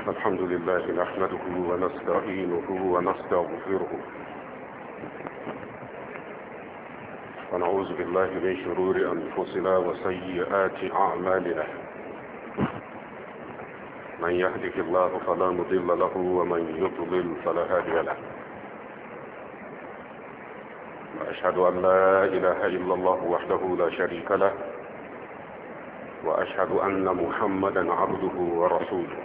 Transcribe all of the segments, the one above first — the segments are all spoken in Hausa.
الحمد لله نحمده ونستعينه ونستغفره ونعوذ بالله من شرور أنفسنا وسيئات أعمالنا. من يهده الله فلا مضل له ومن يضلل فلا هادي له. وأشهد أن لا إله إلا الله وحده لا شريك له، وأشهد أن محمدا عبده ورسوله.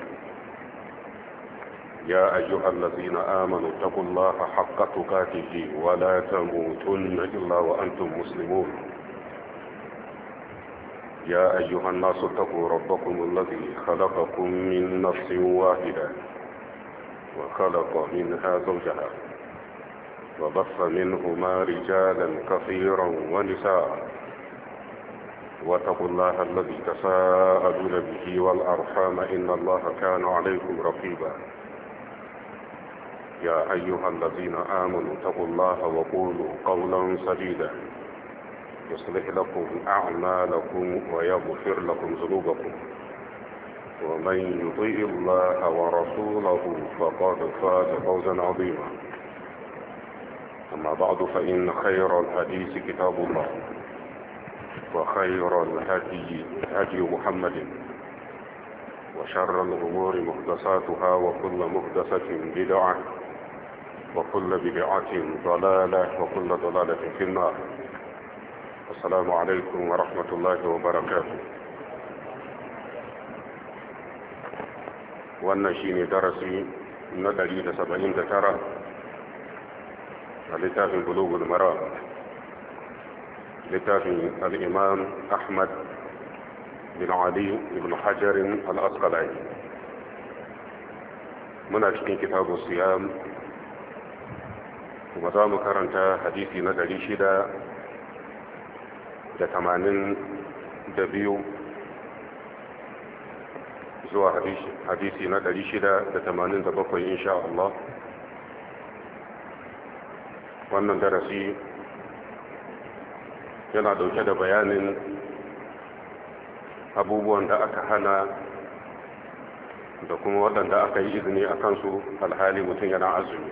يا أيها الذين آمنوا اتقوا الله حق تقاته ولا تموتن إلا وأنتم مسلمون. يا أيها الناس اتقوا ربكم الذي خلقكم من نفس واحدة وخلق منها زوجها وبث منهما رجالا كثيرا ونساء. واتقوا الله الذي تساءلون به والأرحام إن الله كان عليكم رقيبا. يا أيها الذين آمنوا اتقوا الله وقولوا قولا سديدا يصلح لكم أعمالكم ويغفر لكم ذنوبكم، ومن يطيع الله ورسوله فقد فاز فوزا عظيما. أما بعد فإن خير الحديث كتاب الله، وخير الهدي هدي محمد، وشر الأمور محدثاتها وكل محدثة بدعة وكل بدعة ضلالة وكل ضلالة في النار. السلام عليكم ورحمة الله وبركاته. wannan shine darasi na 179 a littafin Bulughul Maram, littafin al-Imam Ahmad bin Ali ibn Hajar al-Asqalani. muna cikin kitabu siyam, kuma za mu karanta hadisi na 682 zuwa hadisi na 687 insha Allah. wannan darasi yana dauke da bayanin abubuwan da aka hana da kuma waɗanda aka yi izini a kansu alhali mutum yana azumi.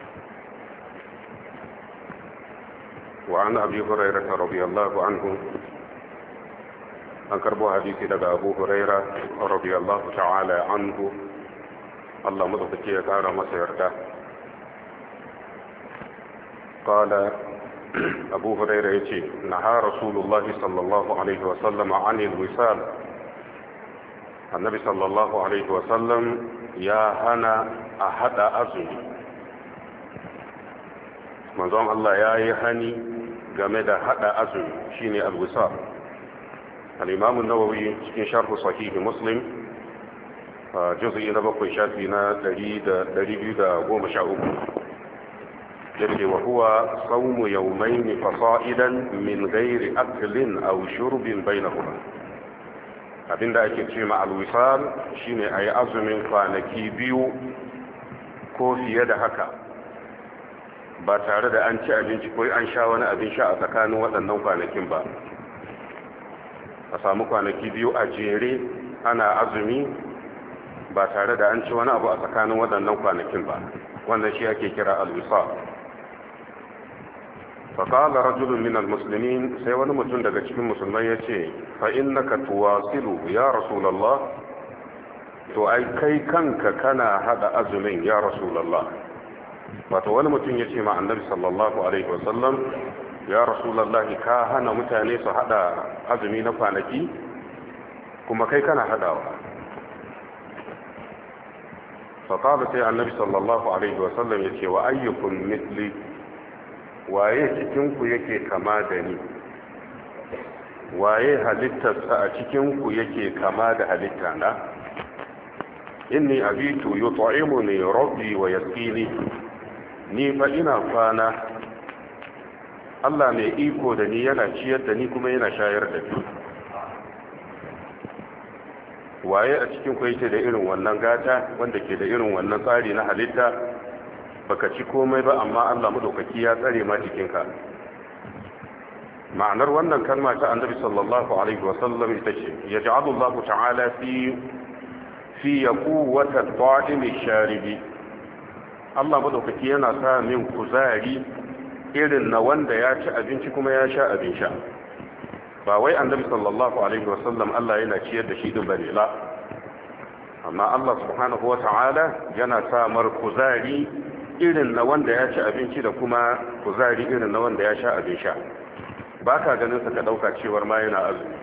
وعن أبي هريرة رضي الله عنه أنكر حديثي لدى أبو هريرة رضي الله تعالى عنه الله مضبكي يتعالى مسيرته. قال أبو هريرة يتي نهى رسول الله صلى الله عليه وسلم عن الوصال. النبي صلى الله عليه وسلم يا هنا أحد أزمي manzon Allah ya yi hani game da hada azumi shine al-wisal. al-Imam an-Nawawi cikin sharh sahih Muslim juz'i na 7 shafi na 213 yake wa huwa sawmu yawmayn fasa'idan min ghairi aklin aw shurbin bainahuma. abinda ake cewa al-wisal shine ayi azumin kwanaki biyu ko fiye da haka ba tare da an ci abinci ko an sha wani abin sha a tsakanin waɗannan kwanakin ba. a samu kwanaki biyu a jere ana azumi ba tare da an ci wani abu a tsakanin waɗannan kwanakin ba. wannan shi ake kira al-wisal. فقال رجل من المسلمين sai wani mutum daga cikin musulmai ya ce fa innaka tuwasilu ya rasulullah, to ai kai kanka kana hada azumin ya rasulullah. wato wani mutum ya ce ma annabi sallallahu alaihi wasallam, ya rasulullah ka hana mutane su hada azumi na kwanaki kuma kai kana hadawa. فقال sai annabi sallallahu alaihi wasallam ya ce wa ayyukum mithli, waye cikinku yake kama da ni, waye halittarsa a cikinku yake kama da halitta na. inni abitu yut'imuni rabbi wa yasqini, ni fa ina kwana Allah mai iko da ni yana ciyar da ni kuma yana shayar da ni. waye a cikinku yake da irin wannan gata wanda ke da irin wannan tsari na halitta, baka ci komai ba amma Allah madaukaki ya tsare ma jikinka. ma'anar wannan kalma ta annabi sallallahu alaihi wasallam ita ce yaj'alu Allah ta'ala fi quwwata ta'imi sharibi Allah madaukaki yana sa min kuzari irin na wanda ya ci abinci kuma ya sha abin sha ba wai annabi sallallahu alaihi wasallam Allah yana ciyar da shi din bane la amma Allah subhanahu wata'ala yana sa mar kuzari irin na wanda ya ci abinci da kuma kuzari irin na wanda ya sha abin sha baka ganin sa ka dauka cewar ma yana azumi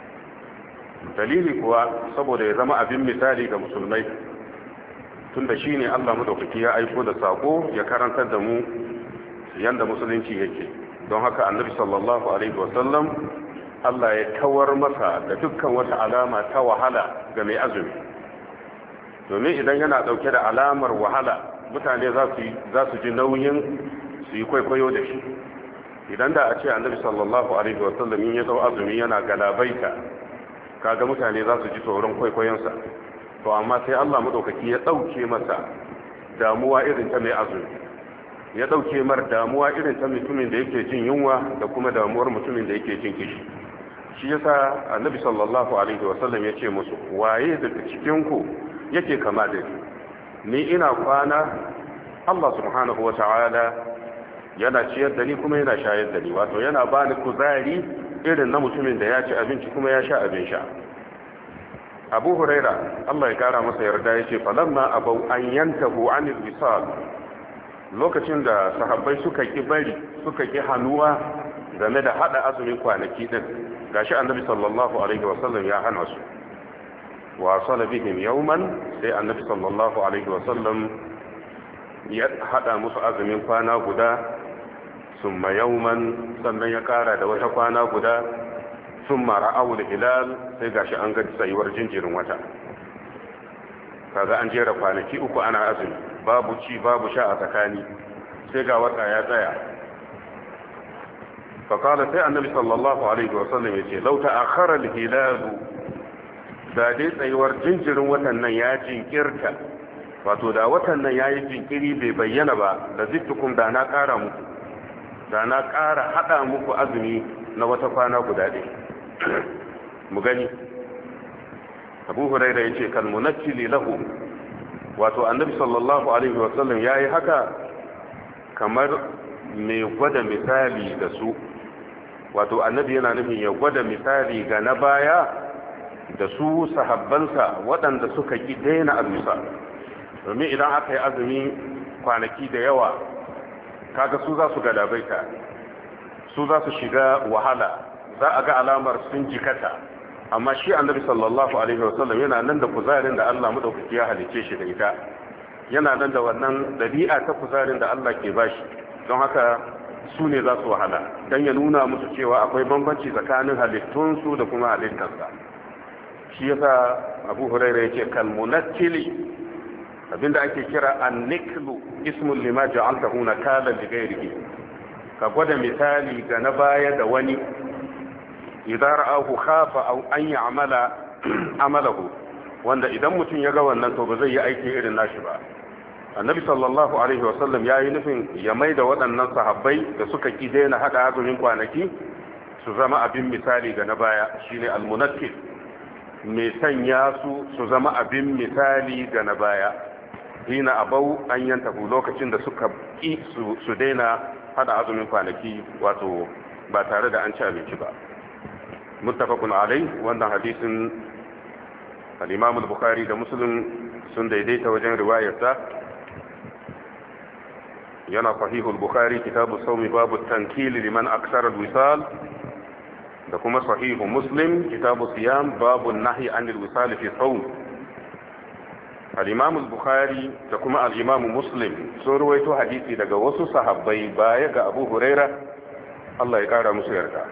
dalili kuwa saboda ya zama abin misali ga musulmai tunda shine Allah madaukaki ya aiko da sako ya karantar da mu yanda musulunci yake don haka annabi sallallahu alaihi wasallam Allah ya kawar masa da dukkan wata alama ta wahala ga mai azumi domin idan yana dauke da alamar wahala mutane za su ji nauyin su yi kwaikwayo da shi idan da a ce annabi sallallahu alaihi wasallam in ya dau azumi yana galabaita kaga mutane za su ji tsoron kwaikwayonsa to amma sai Allah madaukaki ya dauke masa damuwa irin ta mai azumi ya dauke mar damuwa irin ta mutumin da yake jin yunwa da kuma damuwar mutumin da yake jin kishi shi yasa annabi sallallahu alaihi wasallam ya ce musu waye daga cikin ku yake kama da ni ina kwana Allah subhanahu wata'ala yana ciyar da ni kuma yana shayar da ni wato yana bani kuzari irin na mutumin da ya ci abinci kuma ya sha abin sha Abu Huraira Allah ya kara masa yarda yace falamma abau an yantahu anil wisal lokacin da sahabbai suka ki hannuwa game da hada azumin kwanaki din gashi annabi sallallahu alaihi wasallam ya hana su wa sala bihim yawman sai annabi sallallahu alaihi wasallam ya hada musu azumin kwana guda summa yawman sannan ya kara da wata kwana guda summa ra'aw al-hilal sai gashi an ga tsayuwar jinjirin wata kaga an jera kwanaki uku ana azumi babu ci babu sha a tsakani sai ga wata ya tsaya فقال sai annabi sallallahu alaihi wasallam yace law ta'akhkhara al-hilal da dai tsayuwar jinjirin watan nan ya jinkirta wato da watan nan yayi jinkiri bai bayyana ba da zittukum da na ƙara muku da na ƙara hada muku azumi na wata kwana guda ɗaya mu gani Abu Hurairah yace kal munakkili lahu wato annabi sallallahu alaihi wasallam yayi haka kamar mai gwada misali da su wato annabi yana nufin ya gwada misali ga na baya da su sahabbansa waɗanda suka ki daina azumisa domin idan aka yi azumi kwanaki da yawa kaga su za su galabaita su za su shiga wahala za a ga alamar sun jikata amma shi annabi sallallahu alaihi wasallam yana nan da kuzarin da Allah madaukaki ya halice shi da ita yana nan da wannan dabi'a ta kuzarin da Allah ke bashi don haka su ne za su wahala don ya nuna musu cewa akwai bambanci tsakanin halittunsu da kuma halittarsa shi yasa Abu Hurairah yake kalmunakkili abinda ake kira an-niklu ismun lima ja'altahu nakala li ghayrihi ka gwada misali ga na baya da wani idan ra'ahu khafa aw an ya'mala amalahu wanda idan mutum ya ga wannan to ba zai yi aiki irin nashi ba annabi sallallahu alaihi wasallam ya yi nufin ya mai da waɗannan sahabbai da suka ki daina haɗa azumin kwanaki su zama abin misali ga na baya shine almunakkil mai sanya su zama abin misali ga na baya hina abau an yantahu lokacin da suka ki su daina haɗa azumin kwanaki wato ba tare da an ci abinci ba muttafaqun alai wannan hadisin al-imam al-bukhari da muslim sun daidaita wajen riwayarsa yana sahihul bukhari kitabu sawmi babu tankil liman aksara al-wisal da kuma sahihu muslim kitabu siyam babu nahyi anil wisal fi sawm al-imam al-bukhari da kuma al-imam muslim sun ruwaito hadisi daga wasu sahabbai baya ga abu huraira Allah ya kara musu yarda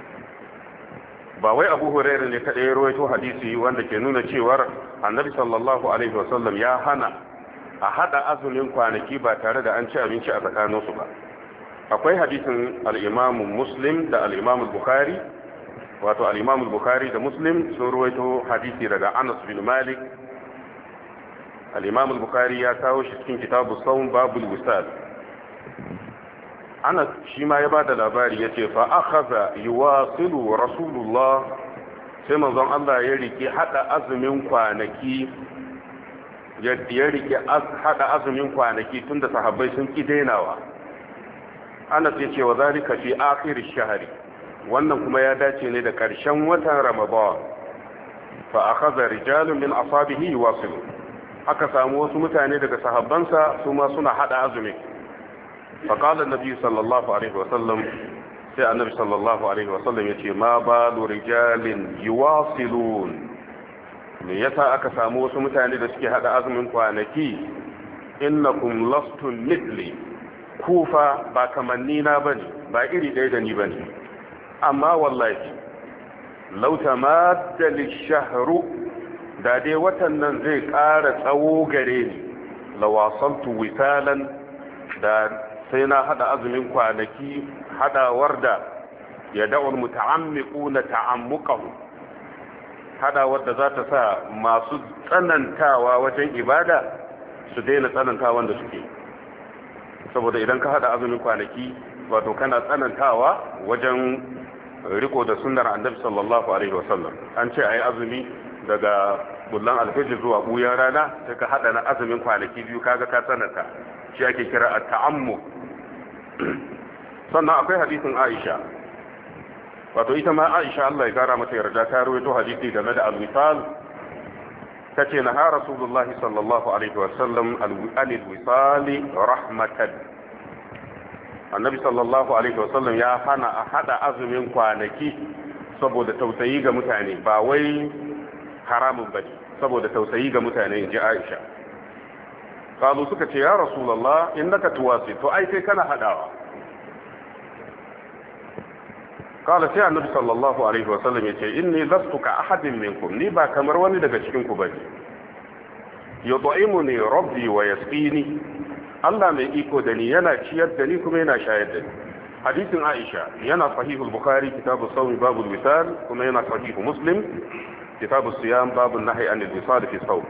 ba wai abu huraira ne kadai ya ruwaito hadisi wanda ke nuna cewa annabi sallallahu alaihi wasallam ya hana a hada azumin kwanaki ba tare da an ci abinci a tsakaninsu ba akwai hadisin al-imam muslim da al-imam bukhari wato al-imam bukhari da muslim sun ruwaito hadisi daga anas bin malik al-imam bukhari ya kawo shi cikin kitabu sawm babul wisal anas shi ma ya bada labari yace fa akhadha yuwasilu rasulullah sai manzon Allah ya rike hada azumin kwanaki ya rike hada azumin kwanaki tunda sahabbai sun ki dainawa. Anas ya ce wa zalika fi akhir ash-shahri, wannan kuma ya dace ne da ƙarshen watan Ramadan. Fa akhadha rijalun min ashabihi yuwasilu, aka samu wasu mutane daga sahabbansa su ma suna hada azumi. Fa qala an-nabi sallallahu alaihi wa sallam, sai annabi sallallahu alaihi wa sallam yace ma balu rijalin yuwasilun, me yasa aka samu wasu mutane da suke hada azumin kwanaki? Innakum lastum mithli, kufa ba kamanni na bane, ba iri ɗaya da ni bane. Amma wallahi law tamadda lish-shahru, da dai watan nan zai ƙara tsawo gare ni, lawasaltu wisalan, da sai na hada azumin kwanaki hadawar da ya da'ul muta'ammiquna ta'ammuqahu, hadawar da za ta sa masu tsanantawa wajen ibada su daina tsanantawan da suke. Saboda idan ka hada azumin kwanaki, wato kana tsanantawa wajen riko da sunnar annabi sallallahu alaihi wasallam. An ce ayi azumi daga bullan alfajir zuwa buyan rana, sai ka hada na azumin kwanaki biyu, kaga ka tsananta, shi ake kira at-ta'ammu. Sannan akwai hadisin Aisha, wato ita ma Aisha Allah ya kara mata yarda, ta rawaito hadisi game da al-wisal. tace na ha Rasulullah sallallahu alaihi wasallam anil wisali rahmatan, annabi sallallahu alaihi wasallam ya hana a hada azumin kwanaki saboda tausayi ga mutane, ba wai haramun bane, saboda tausayi ga mutane, inji Aisha. kalu suka ce ya Rasulullah innaka tuwasi, to ai kai kana hadawa. kala sai annabi sallallahu alaihi wasallam yace inni lastu ka ahadin minkum, ni ba kamar wani daga cikin ku bane. yud'imuni rabbi wa yasqini, Allah mai iko da ni, yana ciyar da ni kuma yana shayar da ni. hadisin Aisha yana sahihul Bukhari kitabu sawm babul wisal, kuma yana sahihu Muslim kitabu siyam babun nahyi anil wisal fi sawm.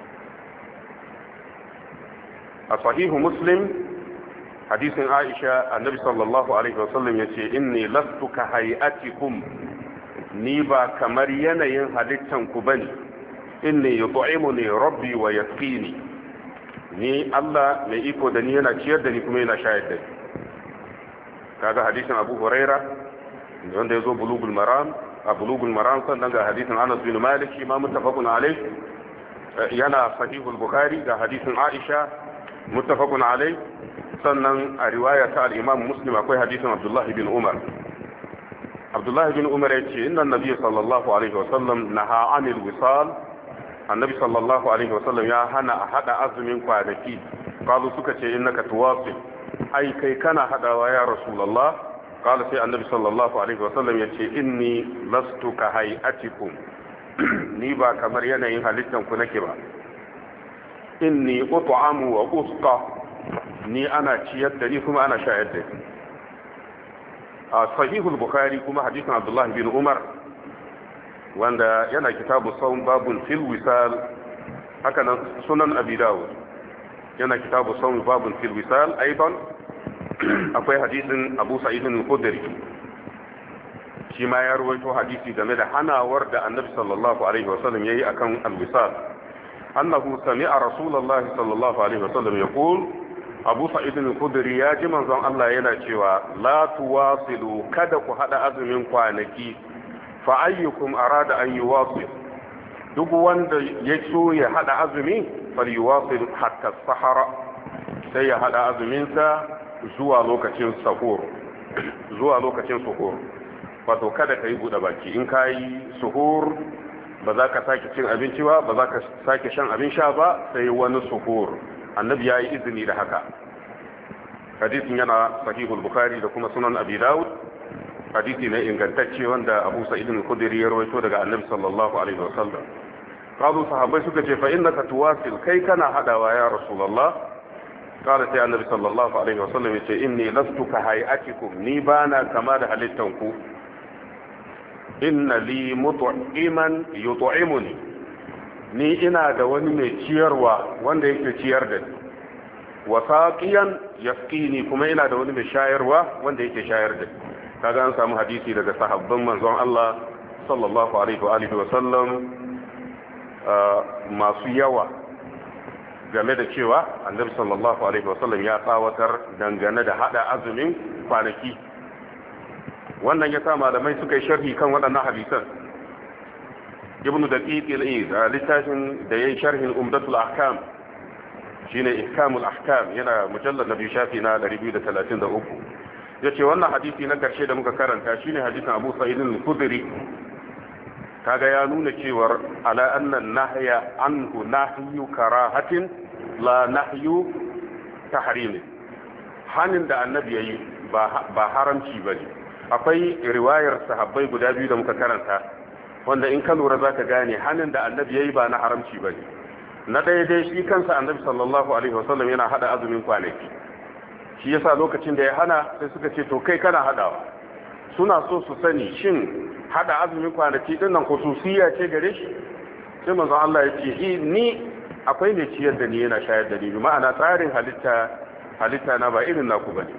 a sahihu Muslim hadisin Aisha annabi sallallahu alaihi wasallam yace inni lastu ka hayatikum, ni ba kamar yanayin halittan ku bane. inni yut'imuni rabbi wa yasqini, ni Allah mai iko da ni, yana ciyar da ni kuma yana shayar da ni. kaga hadisin Abu Huraira wanda yazo bulugul maram, a bulugul maram, sannan ga hadisin Anas bin Malik shi ma muttafaqun alayh, yana sahihul Bukhari ga hadisin Aisha muttafaqun alayh. sannan a riwaya ta al-Imam Muslim akwai hadisin Abdullah bin Umar. Abdullah bin Umar yace inna an-nabiy sallallahu alaihi wasallam naha 'anil wisal, annabi sallallahu alaihi wasallam ya hana a hada azumin kwanaki. kalu suka ce innaka tuwasi, ai kai kana hadawa ya Rasulullah. kala sai annabi sallallahu alaihi wasallam yace inni lastu ka hayatikum, ni ba kamar yanayin halittan ku nake ba. inni ut'amu wa usqa, ni ana ciyar da ni kuma ana shayar da ni. a sahihul Bukhari kuma hadisin Abdullah bin Umar wanda yana kitabu sawm babun fil wisal, haka nan sunan Abi Dawud yana kitabu sawm babun fil wisal. aidan akwai hadisin Abu Sa'id al-Khudri, shi ma ya rawaito hadisi game da hanawar da Annabi sallallahu alaihi wasallam yayi akan al-wisal, annahu sami'a Rasulullah sallallahu alaihi wasallam yaqul, Abu Sa'id al-Khudri ya ji manzon Allah yana cewa la tuwasilu, kada ku hada azumin kwanaki. fa ayyukum arada an yuwasil, duk wanda ya so ya hada azumi fal yuwasil hatta sahara, sai ya hada azumin sa zuwa lokacin sahur, wato kada kai bude baki. in kai suhur ba za ka sake cin abinci ba za ka sake shan abin sha ba sai wani suhur. annabi ya yi izini da haka. hadisin yana sahihul Bukhari da kuma sunan Abi Dawud, hadisi ne ingantacce wanda Abu Sa'id al-Khudri ya rawaito daga annabi sallallahu alaihi wasallam. kazu sahabbai suka ce fa innaka tuwasil, kai kana hadawa ya Rasulullah. kala sai annabi sallallahu alaihi wasallam ya ce inni lastu ka hayatikum, ni bana kama da halittanku. inna li mut'iman yut'imuni, ni ina da wani mai ciyarwa wanda yake ciyar da ni. wa saqiyan yasqini, kuma ina da wani mai shayarwa wanda yake shayar da ni. kaga an samu hadisi daga sahabban manzon Allah sallallahu alaihi wa alihi wa sallam masu yawa game da cewa annabi sallallahu alaihi wasallam ya tsawatar dangane da hada azumin kwanaki. wannan ya sa malamai suka yi sharhi kan waɗannan hadisan. ibn daqiq al-eid a littafin da yayin sharhin umdatul ahkam shine ihkamul ahkam, yana mujallad nabi shafi na 233, yace wannan hadisi na karshe da muka karanta shine hadisin Abu Sa'id al-Khudri. kaga ya nuna cewar ala anna nahya anhu nahyu karahatin la nahyu tahrim. hanin da annabi yayi ba haramci bane. akwai riwayar sahabbai guda biyu da muka karanta wanda in ka lura zaka gane hanin da annabi yayi ba na haramci bane. na daidai shi kansa annabi sallallahu alaihi wasallam yana hada azumin kwanaki, shi yasa lokacin da ya hana sai suka ce to kai kana hadawa. suna so su sani shin hada azumin kwanaki din nan khususiyya ce gare shi? sai manzon Allah ya ce ni akwai ne ciyar da ni yana shayar da ni, ma'ana tsarin halitta na ba irin naku bane.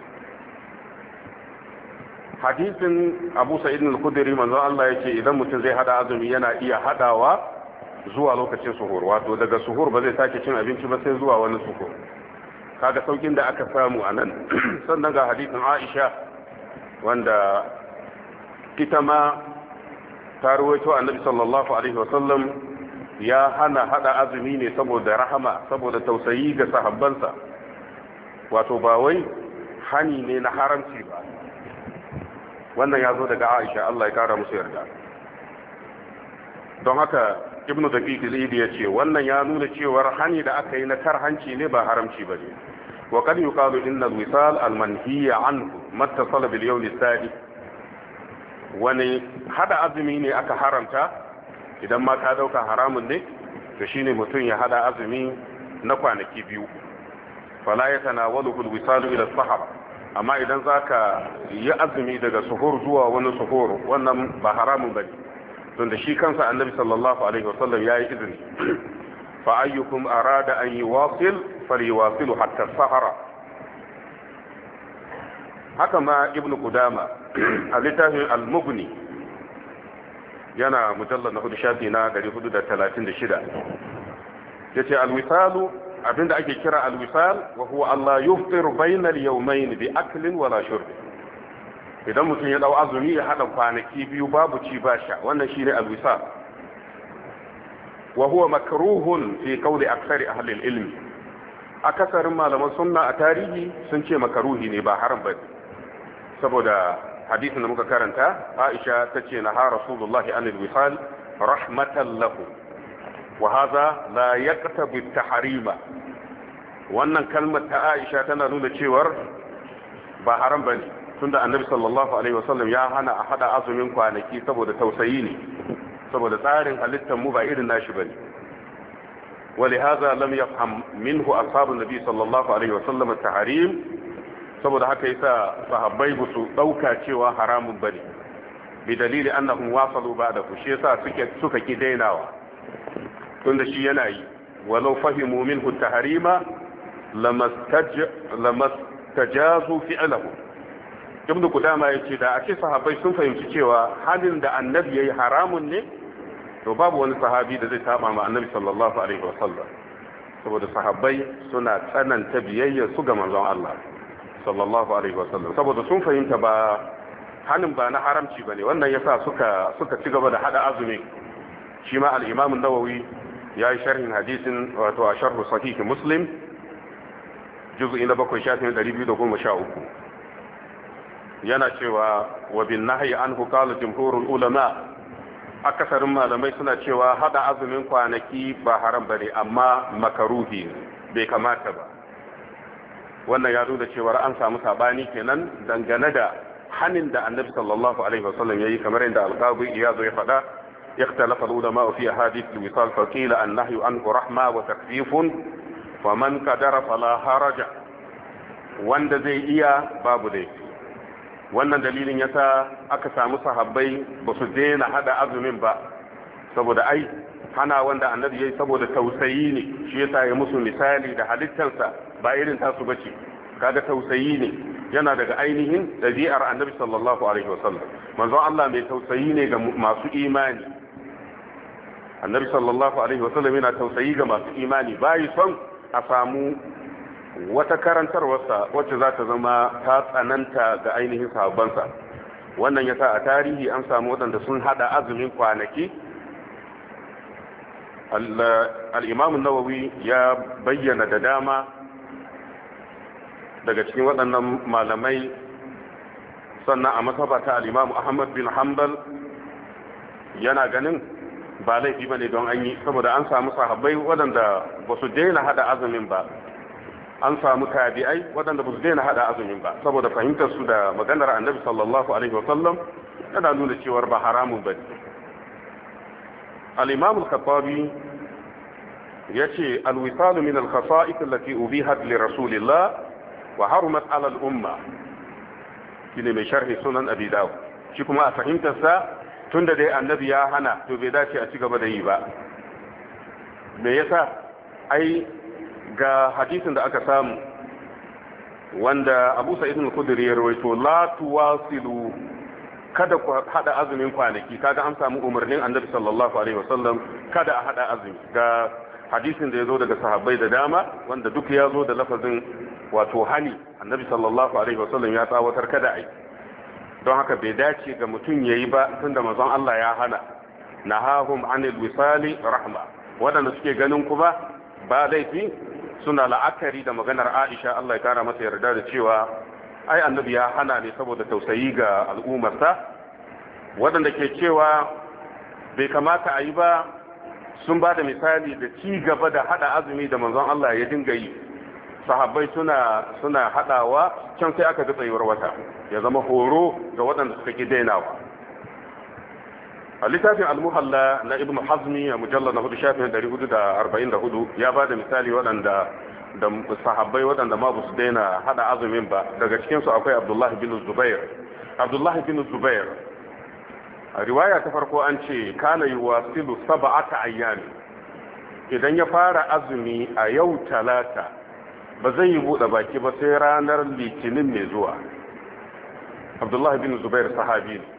hadisin Abu Sa'id al-Khudri manzon Allah ya ce idan mutum zai hada azumi yana iya hadawa zuwa lokacin suhur, wato daga suhur ba zai sake cin abinci ba sai zuwa wani suhur. kaga saukin da aka samu anan. sannan ga hadisin Aisha wanda ita ma ta ruwaito annabi sallallahu alaihi wasallam ya hana hada azumi ne saboda rahama, saboda tausayi ga sahabbansa, wato ba wai hani ne na haramci ba. wannan ya zo daga Aisha, Allah ya kara musu yarda. don haka ibnu daqiq al-eid ya ce wannan ya nuna cewar hani da aka yi na karhanci ne ba haramci ba ne. وقد يقال إن الوصال المنهي عنه ما اتصل باليوم الثاني. wani hada azumi ne aka haramta, idan ma ka dauka haramun ne to shine mutum ya hada azumi na kwanaki biyu. fala yatanawaluhu alwisal ila as-sahar. amma idan zaka yi azumi daga suhur zuwa wani suhur, wannan ba haramun bane, don da shi kansa annabi sallallahu alaihi wasallam yayi izini. fa ayyukum arada an yuwasil falyuwasilu hatta as-sahara. haka ma ibnu qudama a littafin al-mughni yana mujallad na 4 shafi na 436 yace al-wisalu abinda ake kira al-wisal wa huwa Allah yufṭiru bayna al-yawmayn bi aklin wala shurb. idan mutum ya dau azumi ya hada kwanaki biyu babu ci ba sha, wannan shine al-wisal. wa huwa makruhun fi qawli aktsari ahli al-ilm. akasarin malaman sunna a tarihi sun ce makaruhi ne ba haram ba, saboda hadisin da muka karanta Aisha tace na ha Rasulullahi anil wisal rahmatan lahu wa hadha la yaqtabi at-tahrima. wannan kalmar ta Aisha tana nuna cewar ba haram bane, tunda annabi sallallahu alaihi wasallam ya hana a hada azumin kwanaki saboda tausayi ne, saboda tsarin halittar mu ba irin nashi bane. ولهذا لم يفهم منه أصحاب النبي صلى الله عليه وسلم التحريم. saboda haka yasa sahabbai ba su dauka cewa haramun bane, bi dalili annahum wasalu ba'dahu, shi yasa suka ki dainawa, tunda shi yana yi. walau fahimu minhu tahrima lamastajazu fi'lahu. ibnu qudama yace da ake sahabbai sun fahimci cewa halin da annabi yayi haramun ne, to babu wani sahabi da zai saba ma annabi sallallahu alaihi wasallam, saboda sahabbai suna tsananta biyayya su ga manzon Allah sallallahu alaihi wasallam, saboda sun fahimta ba hanin ba na haramci bane. wannan yasa suka ci gaba da hada azumi. shi ma al-Imam an-Nawawi yayi sharhin hadisin, wato a sharh sahih Muslim juz'i na 7 shafin 213, yana cewa wa bin nahyi anhu qala jumhurul ulama. akasarin malamai suna cewa hada azumin kwanaki ba haram bane, amma makaruhi bai kamata ba. wannan ya nuna cewa an samu sabani kenan dangane da hanin da annabi sallallahu alaihi wasallam yayi, kamar yadda al-qadi iyad ya faɗa ikhtalafa al-ulama fi hadith al-wisal fa qila an-nahyu anhu rahma wa takfifun wa man qadara fala haraja. wanda zai iya babu dai. wannan dalilin yasa aka samu sahabbai ba su daina hada azumin ba, saboda ai hana wanda annabi yayi saboda tausayi ne, shi yasa ya musu misali da halittarsa ba irin tasu bace. kaga tausayi ne, yana daga ainihin dabi'ar annabi sallallahu alaihi wasallam. manzon Allah mai tausayi ne ga masu imani. annabi sallallahu alaihi wasallam yana tausayi ga masu imani bai son a samu wata karantarwarsa wacce za ta zama ta tsananta ga ainihin sahabbansa. Wannan yasa a tarihi an samu waɗanda sun hada azumin kwanaki. al-imam an-nawawi ya bayyana da dama daga cikin waɗannan malamai. Sannan a masaba ta al-imam ahmad bin hanbal yana ganin ba laifi bane don an yi, saboda an samu sahabbai waɗanda ba su daina hada azumin ba, an samu tabi'ai waɗanda ba su daina hada azumin ba, saboda fahimtar su da maganar annabi sallallahu alaihi wasallam yana nuna cewa ba haramun ba. al-imam al-khattabi yace al-wisal min al-khasa'is allati ubihat li rasulillah wa harumat ala al-umma, shine mai sharhi sunan abi dawud. Shi kuma a fahimtar sa tunda dai annabi ya hana to bai dace a ci gaba da yi ba. Me yasa? Ai ga hadisin da aka samu wanda Abu Sa'id al-Khudri ya rawaito, la tuwasilu, kada ku hada azumin kwanaki. Kaga an samu umarnin annabi sallallahu alaihi wasallam kada a hada azumi. Ga hadisin da yazo daga sahabbai da dama wanda duk ya zo da lafazin wato hani, annabi sallallahu alaihi wasallam ya tsawatar kada ai. Don haka bai dace ga mutum yayi ba tunda manzon Allah ya hana. Nahahum anil wisali rahma. Wadanda suke ganin kuma ba laifi suna la'akari da maganar Aisha Allah ya kara masa yarda da cewa ai annabi ya hana ne saboda tausayi ga al'ummarsa. Wadanda ke cewa bai kamata a yi ba sun ba da misali da ci gaba da hada azumi da manzon Allah ya dinga yi. Sahabbai suna hadawa can sai aka ga tsayuwar wata, ya zama horo ga waɗanda suka ki dainawa. A littafin al-muhalla na ibn hazmi a mujallar na 444 ya ba da misali waɗanda da sahabbai waɗanda ma ba su daina hada azumin ba. Daga cikinsu akwai abdullahi bin zubair. A riwaya ta farko an ce kana yuwasilu 7 ayyami, idan ya fara azumi a yau talata ba zai yi buɗe baki ba sai ranar litinin mai zuwa. Abdullahi bin Zubair sahabi ne.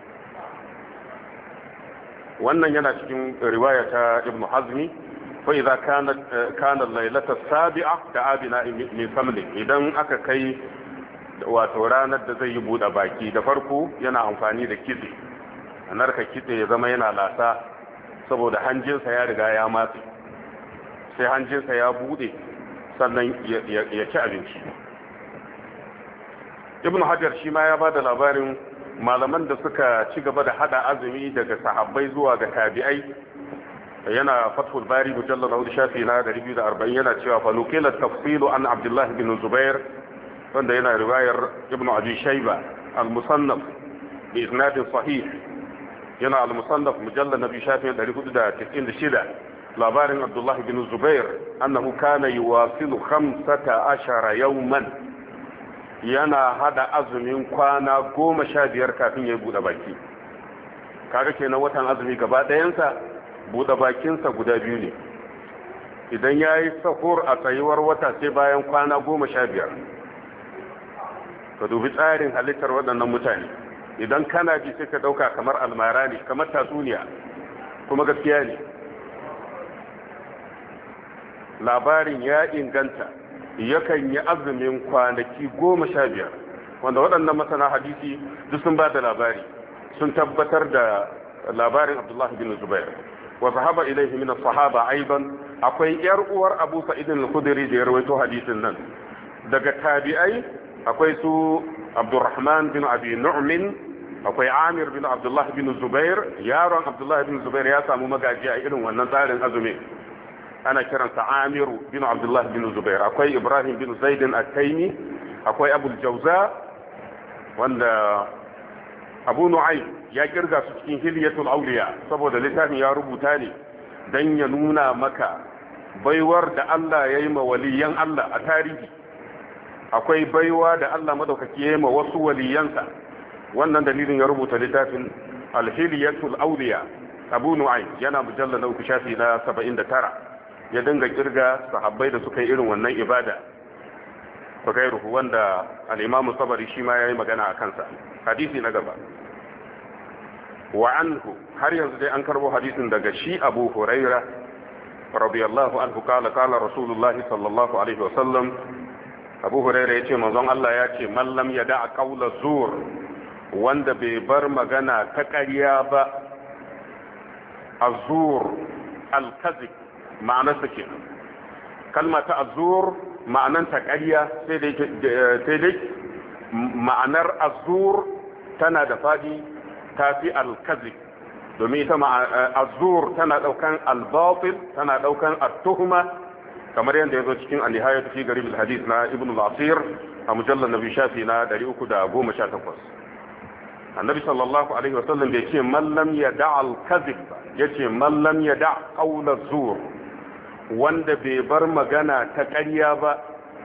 Wannan yana cikin riwaya ta Ibn Hazmi. Fa idza kana laylata sabi'a da abina min famli, idan aka kai wato ranar da zai yi buɗe baki, da farko yana amfani da kitse, narka kitse ya zama yana lasa saboda hanjinsa ya riga ya matse, sai hanjinsa ya buɗe sannan ya ci abinci. Ibn Hajar shi ma ya ba da labarin malaman da suka ci gaba da hada azumi daga sahabbai zuwa ga tabi'ai. Yana Fathul Bari mujallal na shafi na 240 yana cewa fa nukila tafsilu an Abdullah bin Zubair, wanda yana riwayar Ibn Abi Shayba al-Musannaf bi isnad sahih, yana al-Musannaf mujallal na shafi 496. labarin Abdullah bin Zubair annahu kana yuwasilu 15 yawman, yana hada azumin kwana 15 kafin ya bude baki. Kaga kenan watan azumi gaba ɗayansa bude bakinsa guda biyu ne. Idan yayi sahur a tsayuwar wata sai bayan kwana 15. Ka dubi tsarin halittar waɗannan mutane. Idan kana ji sai ka dauka kamar almara ne, kamar tatsuniya, kuma gaskiya ne. Labarin ya inganta, yakan yi azumin kwanaki 15, wanda waɗannan masana hadisi duk sun ba da labari, sun tabbatar da labarin Abdullah bin Zubair. Wa sahaba ilaihi min as-sahaba aidan, akwai yar uwar Abu Sa'id al-Khudri da ya rawaito hadisin nan. Daga tabi'ai akwai su Abdurrahman bin Abi Nu'min, akwai Amir bin Abdullah bin Zubair. Yaron Abdullah bin Zubair ya samu magaji a irin wannan tsarin azumi, ana kiransa Amiru bin Abdullah bin Zubair. Akwai Ibrahim bin Zaid al-Taymi, akwai Abu al-Jawza, wanda Abu Nu'aym ya kirga su cikin Hilyatul Awliya saboda littafin ya rubuta ne dan ya nuna maka baiwar da Allah ya yi ma waliyan Allah a tarihi. Akwai baiwa da Allah madaukaki ya yi ma wasu waliyansa. Wannan dalilin ya rubuta littafin Al-Hilyatul Awliya. Abu Nu'aym yana mujallal na 3 shafi na 79. Ya dinga kirga sahabbai da suka yi irin wannan ibada. Fakairuhu, wanda al-Imam Tabari shi ma yayi magana a kansa. Hadisi na gaba. wa anhu har yanzu dai an karbo hadisin daga shi Abu Huraira radiyallahu anhu kala rasulullahi sallallahu alaihi wasallam. Abu Huraira yace manzon Allah ya ce man lam yada qawla zur, wanda bai bar magana ta ƙarya ba. azur al-kadhib ma'anarsa kenan. kalma ta azur ma'ananta ƙarya, sai dai ma'anar azur tana da fadi tafi al-kadhib, domin ita azur tana daukan al-batil, tana daukan at-tuhma, kamar yadda yazo cikin al-nihayat fi garib al-hadith na ibn al-asir a mujallal nabi shafi na 318. annabi sallallahu alaihi wasallam bai ce man lam yada al-kadhib, yace man lam yada qawl az-zur, wanda bai bar magana ta ƙarya ba,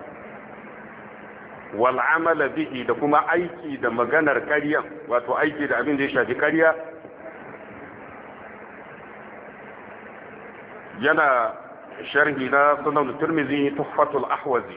wal amala bihi, da kuma aiki da maganar ƙarya, wato aiki da abin da ya shafi ƙarya. yana sharhi na sunan Tirmidhi Tuhfatul Ahwazi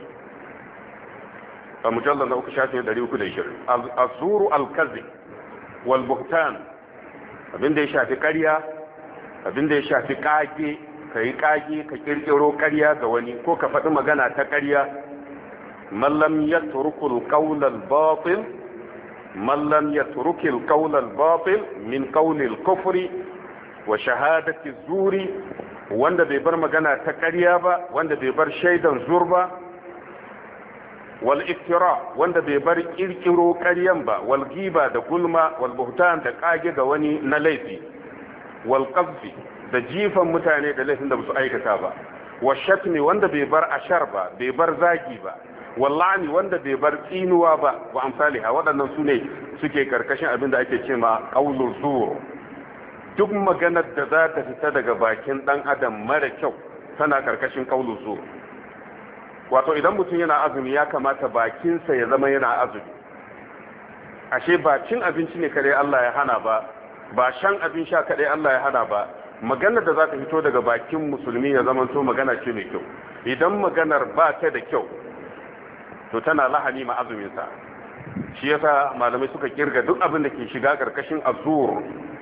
a mujallal na 3 shafi 320. az-zuru al-kadhib wal buhtan, abin da ya shafi ƙarya, abin da ya shafi kage, kai kage ka kirkiro ƙarya ga wani ko ka faɗi magana ta ƙarya. man lam yatruku al-qawl al-batil, man lam yatruku al-qawl al-batil min qawl al-kufri wa shahadati az-zuri, wanda bai bar magana ta ƙarya ba, wanda bai bar shaidan zur ba. wal iftira, wanda bai bar kirkiro ƙaryan ba. wal giba, da gulma. wal buhtan, da kage ga wani na laifi. wal qazfi, da jifan mutane da laifin da ba su aikata ba. wa shatmi, wanda bai bar ashar ba, bai bar zagi ba. wal la'ni, wanda bai bar tsinuwa ba. wa amsalha, waɗannan su ne suke karkashin abin da ake cewa qaulul zur. duk maganar da za ta fita daga bakin dan adam mara kyau tana karkashin qaulul zur. wato idan mutum yana azumi ya kamata bakinsa ya zama yana azumi. ashe ba cin abinci ne kare Allah ya hana ba, ba shan abin sha kadai Allah ya hana ba. maganar da za ta fito daga bakin musulmi ya zama to magana ce mai kyau. idan maganar ba ta da kyau to tana lahani ma azuminsa. shi yasa malamai suka kirga duk abin da ke shiga karkashin azur.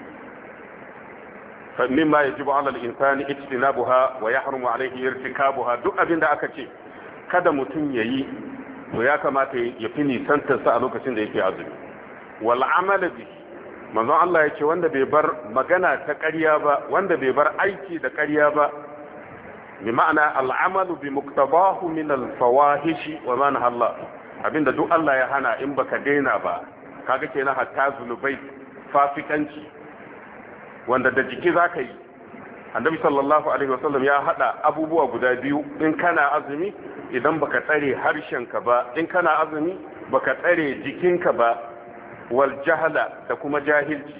mimma yajibu ala al-insani ijtinabuha wa yahrumu alayhi irtikabuha, duk abin da aka ce kada mutum yayi to ya kamata ya fi nisantarsa a lokacin da yake azumi. wal amala bi, manzon Allah yace wanda bai bar magana ta ƙarya ba, wanda bai bar aiki da ƙarya ba, bi ma'ana al-amalu bi muktabahu min al-fawahish wa ma nahalla, abinda duk Allah ya hana in baka daina ba, kaga kenan hatta zulubai, fasikanci wanda da jiki zaka yi. annabi sallallahu alaihi wasallam ya hada abubuwa guda biyu. in kana azumi, idan baka tsare harshenka ba, in kana azumi baka tsare jikinka ba. wal jahala, da kuma jahilci.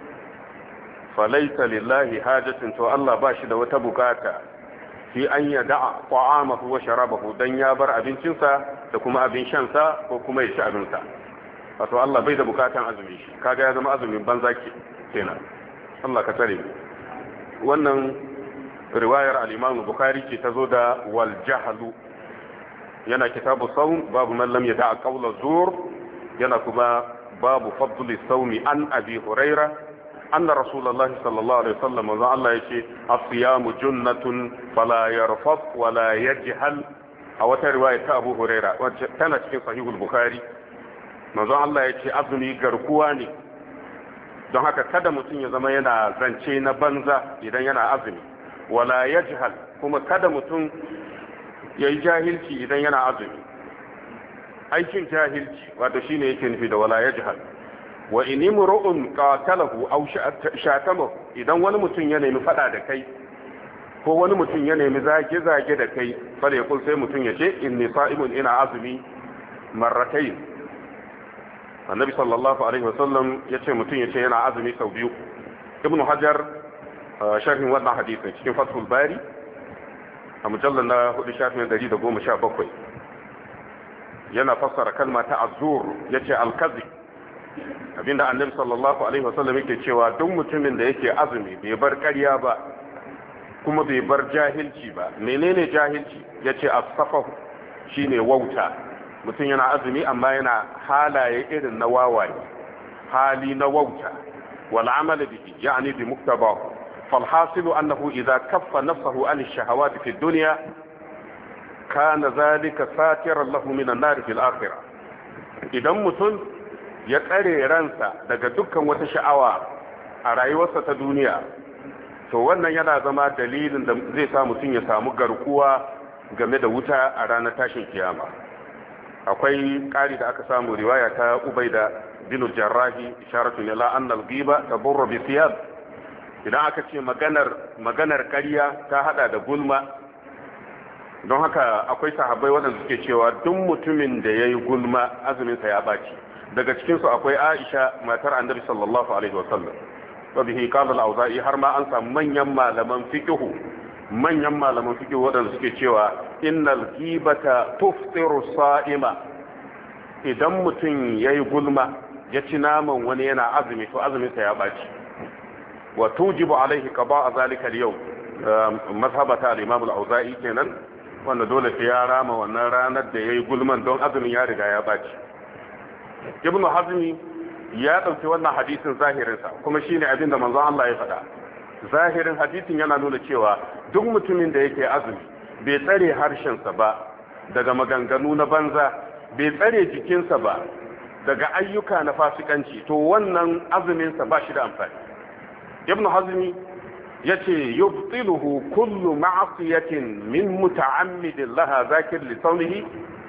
falaita lillahi hajatin, to Allah ba shi da wata bukata fi an yada'a ta'amahu wa sharabahu, dan ya bar abincinsa da kuma abin shansa ko kuma ya ci abinsa. wato Allah bai da bukatan azumi shi, kaga ya zama azumin banza kenan. Allah ka tsare mu. wannan riwayar al-Imam Bukhari ce ta zo da wal jahlu, yana kitabu sawm babu man lam yada'a qawla zur, yana kuma babu fadli sawmi an Abi Huraira anna Rasulullahi sallallahu alaihi wasallam wa Allah yace as-siyamu junnatun fala yarfat wala yajhal. a wata riwaya ta Abu Huraira wacce tana cikin sahihul Bukhari, manzo Allah yace azumi garkuwa ne, don haka kada mutum ya zama yana zance na banza idan yana azumi. wala yajhal, kuma kada mutum yayi jahilci idan yana azumi. aikin jahilci wato shine yake nufi da wala yajhal. wa in imru'un qatalahu aw shatamahu, idan wani mutum ya nemi fada da kai ko wani mutum ya nemi zage da kai, fa ya kul sai mutum ya ce inni sa'imun, ina azumi marratayn. annabi sallallahu alaihi wasallam yace mutum yace yana azumi sau biyu. ibnu hajar sharhin wannan hadisi cikin fathul bari a mujallal na 4 shafin 117 yana fassara kalma ta azur, yace al-kadhib. abinda annabi sallallahu alaihi wasallam yake cewa duk mutumin da yake azumi bai bar ƙarya ba kuma bai bar jahilci ba. menene jahilci? yace as-safah, shine wauta. mutum yana azumi amma yana halaye irin na wawaye, hali na wauta. wal amal bihi yani bi muktabahu فالحاصل أنه إذا كف نفسه عن الشهوات في الدنيا كان ذلك ساترا له من النار في الآخرة idan mutum ya tsare ransa daga dukkan wata sha'awa a rayuwarsa ta duniya to wannan yana zama dalilin da zai sa mutum ya samu garkuwa game da wuta a ranar tashin kiyama. Akwai ƙari da aka samu riwaya ta Ubaida bin Jarrahi isharatu ila anna al-ghiba taburru bi thiyab. Idan aka ce maganar ƙarya ta hada da gulma, don haka akwai sahabbai waɗanda suke cewa duk mutumin da yayi gulma azumin sa ya baci. Daga cikin su akwai Aisha matar Annabi sallallahu alaihi wasallam. wa bihi qala al-Auza'i har ma an samu manyan malaman fiqh waɗanda suke cewa innal ghibata tuftiru sa'ima. Idan mutum yayi gulma ya ci naman wani yana azumi to azumin sa ya baci. wa tujibu alaihi qada'a zalika al-yawm mazhabata al-Imam al-Auza'i kenan wanda dole sai ya rama wannan ranar da yayi gulman don azumin ya riga ya baci. Ibn Hazmi ya dauki wannan hadisin zahirinsa kuma shine abinda manzon Allah ya faɗa. Zahirin hadisin yana nuna cewa duk mutumin da yake azumi bai tsare harshensa ba daga maganganu na banza, bai tsare jikinsa ba daga ayyuka na fasikanci, to wannan azuminsa ba shi da amfani. Ibn Hazmi yace yubtiluhu kullu ma'siyatin min muta'ammidin laha zakir li sawmihi.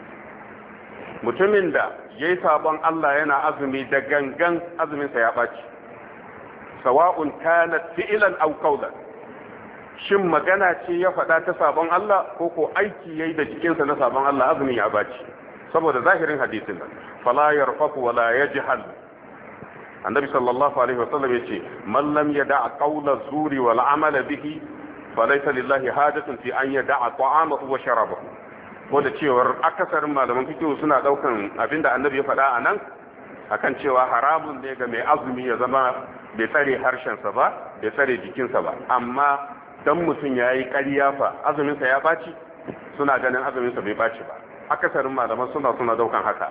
Mutumin da yayi sabon Allah yana azumi da gangan, azuminsa ya baci. Sawa'un kanat fi'lan aw qawlan. Shin magana ce ya faɗa ta sabon Allah ko ko aiki yayi da jikinsa na sabon Allah, azumin ya baci. Saboda zahirin hadisin nan fala yarfafu wala yajhal. Annabi sallallahu alaihi wasallam yace man lam yada'a qawla zuri wal amala bihi falaysa lillahi hajatun fi an yada'a ta'amahu wa sharabahu. Ko da cewar akasarin malaman fiqh suna daukan abinda Annabi ya faɗa anan akan cewa haramun ne ga mai azumi ya zama bai tsare harshensa ba, bai tsare jikinsa ba, amma dan mutum yayi ƙarya fa azuminsa ya baci, suna ganin azuminsa bai baci ba. Akasarin malaman suna daukan haka.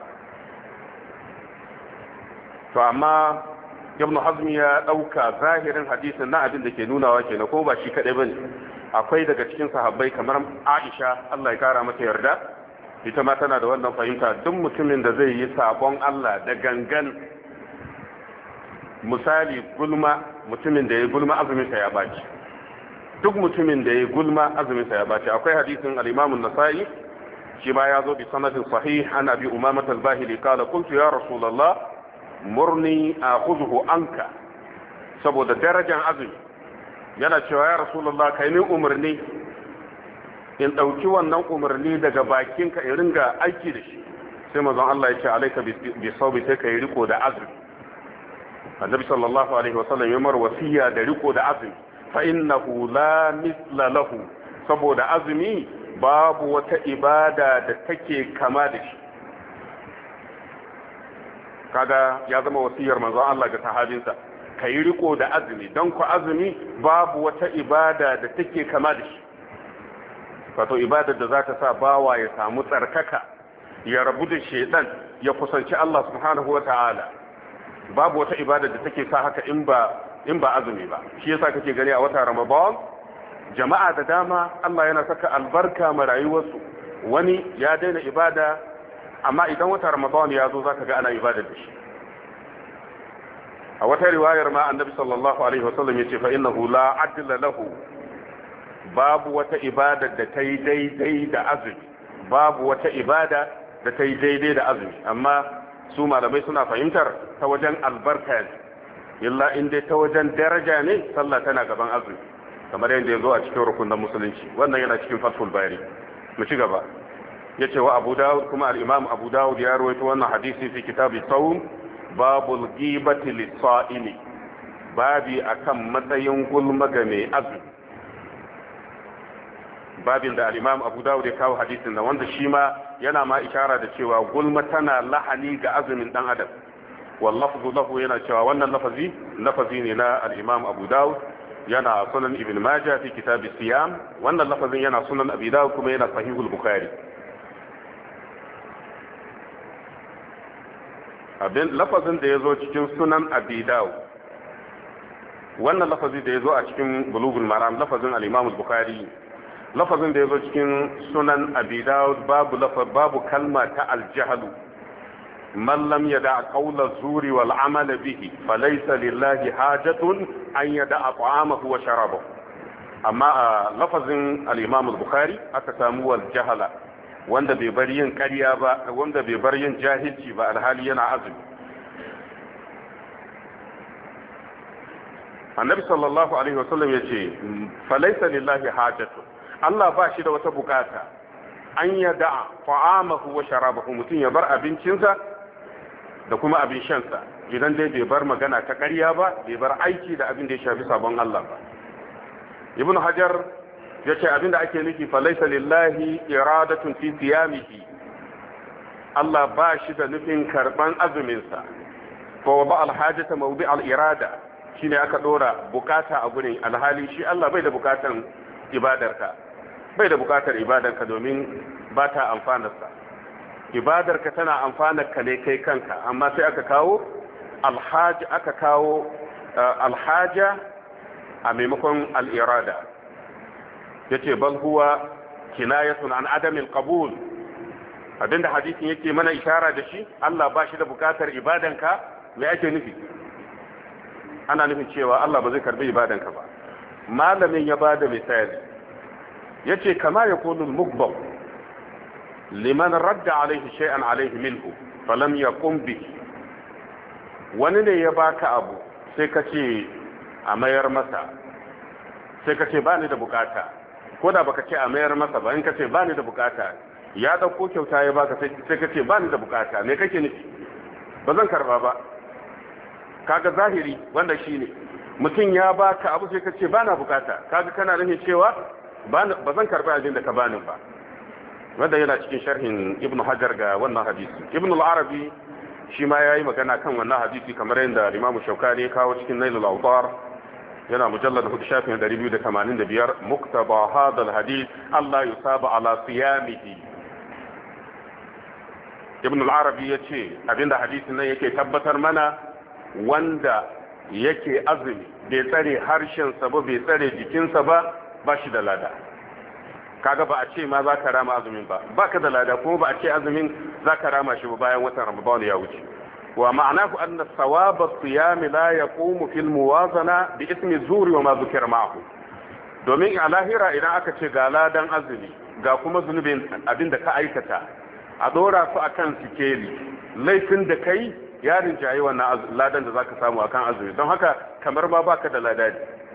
To amma Ibn Hazm ya dauka zahirin hadisin na abin da ke nunawa kenan, ko ba shi kadai bane. Akwai daga cikin sahabbai kamar Aisha, Allah ya kara mata yarda, ita ma tana da wannan fahimta. Duk mutumin da zai yi sabon Allah da gangan, misali gulma, mutumin da ya gulma azumin sa ya baci. Duk mutumin da ya gulma azumin sa ya baci. Akwai hadisin al-Imam an-Nasa'i shi ma ya zo bi sanadin sahih an Abi Umamah al-Bahili qala qultu ya Rasulullah murni akhudhu anka. Saboda darajar azumi yana cewa ya Rasulullah kai min umarni in dauki wannan umarni daga bakinka in ringa aiki da shi. Sai manzon Allah ya ce alayka bi sawbi, sai kai riko da azumi. Annabi sallallahu alaihi wasallam ya mar wasiya da riko da azumi, fa innahu la misla lahu. Saboda azumi babu wata ibada da take kama da shi. Kaga ya zama wasiyar manzon Allah ga sahabinsa, kai riko da azumi, don ku azumi babu wata ibada da take kama da shi. Wato ibadar da za ta sa bawa ya samu tsarkaka, ya rabu da shedan, ya kusanci Allah subhanahu wata'ala. Babu wata ibada da take sa haka in ba azumi ba. Shi yasa kake gani a wata Ramadan jama'a da dama Allah yana saka albarka ma rayuwarsu. Wani ya daina ibada, amma idan wata Ramadan ya zo zaka ga ana ibada da shi. A wata riwayar ma Annabi sallallahu alaihi wasallam yace fa innahu la adla lahu. Babu wata ibada da ta yi daidai da azumi, babu wata ibada da ta yi daidai da azumi, amma su malamai suna fahimtar ta wajen albarka ne, illa in dai ta wajen daraja ne sallah tana gaban azumi, kamar yadda ya zo a cikin rukunin musulunci. Wannan yana cikin Fathul Bari. Mu ci gaba. Yace wa Abu Dawud, kuma al-Imam Abu Dawud ya rawaito wannan hadisi fi kitabi sawm babul ghibati lis-sa'imi, babi akan matsayin gulma ga mai azumi. Babin da al-Imam Abu Dawud ya kawo hadisin da wanda shi ma yana ma ishara da cewa gulma tana lahani ga azumin dan adam. Wal lafzu lahu yana cewa wannan lafazi ne na al-Imam Abu Dawud, yana sunan Ibn Majah fi kitab as-siyam. Wannan lafazin yana sunan Abi Dawud kuma yana sahihul Bukhari. Abin lafazin da yazo cikin sunan Abi Dawud wannan lafazi da yazo a cikin bulugul maram lafazin al-imam al-bukhari lafazin da yazo cikin sunan abi daud babu kalma ta al-jahl man lam yada qawla zuri wal amala bihi falaysa lillahi hajatun an yada ta'amahu wa sharabahu amma a lafazin al-imam al-bukhari aka samu wal jahala wanda bai bar yin ƙarya ba wanda bai bar yin jahilci ba alhali yana azumi annabi sallallahu alaihi wasallam yace falaysa lillahi hajatu Allah ba shi da wata bukata an yada ta'amahu wa sharabahu mutun ya bar abincinsa da kuma abin shansa idan dai bai bar magana ta ƙarya ba bai bar aiki da abin da ya shafi sabon Allah ba ibn hajar yace abin da ake nufi falaysa lillahi iradatun fi siyamihi Allah ba shi da nufin karban azumin sa fa wa al-hajata mawdi' al-irada shine aka dora bukata a gurin alhali shi Allah bai da bukatan ibadarka bai da bukatar ibadarka domin ba ta amfanarsa ibadarka tana amfanarka ne kai kanka amma sai aka kawo alhaja a maimakon al'irada yace bal huwa kinayatun an adamil qabul abinda hadisin yake mana ishara da shi Allah ba shi da bukatar ibadanka me ake nufi ana nufin cewa Allah ba zai karbi ibadanka ba malamin ya bada misali yace kama yakunu al-mughbab liman radda alaihi shay'an alaihi minhu falam yaqum bi wani ne ya baka abu sai ka ce a mayar masa sai ka ce bani da bukata ko da baka ce a mayar masa ba in ka ce bani da bukata ya dauko kyauta ya baka sai ka ce bani da bukata me kake nufi ba zan karba ba kaga zahiri wanda shine mutum ya baka abu sai ka ce bana bukata kaga kana nufin cewa ba zan karba abin da ka bani ba wanda yana cikin sharhin ibnu hajar ga wannan hadisi ibnu al-arabi shi ma yayi magana kan wannan hadisi kamar yadda imam shaukani ya kawo cikin nailul awtar yana mujallad 485 muktaba hadha al-hadith Allah yusaba ala siyamihi ibnu al-arabi yace abinda hadisin nan yake tabbatar mana wanda yake azumi bai tsare harshen sa ba bai tsare jikinsa ba shi da lada kaga ba a ce ma za ka rama azumin ba ka da lada kuma ba a ce azumin za ka rama shi ba bayan watan ramadan ya wuce wa ma'anahu anna thawaba as-siyam la yaqumu fil muwazana bi ismi zuri wa ma dhukira ma'ahu domin a lahira idan aka ce ga ladan azumi ga kuma zunubin abinda ka aikata a dora su akan sikeli laifin da kai ya rinjayi wannan ladan da zaka samu akan azumi don haka kamar ma baka da lada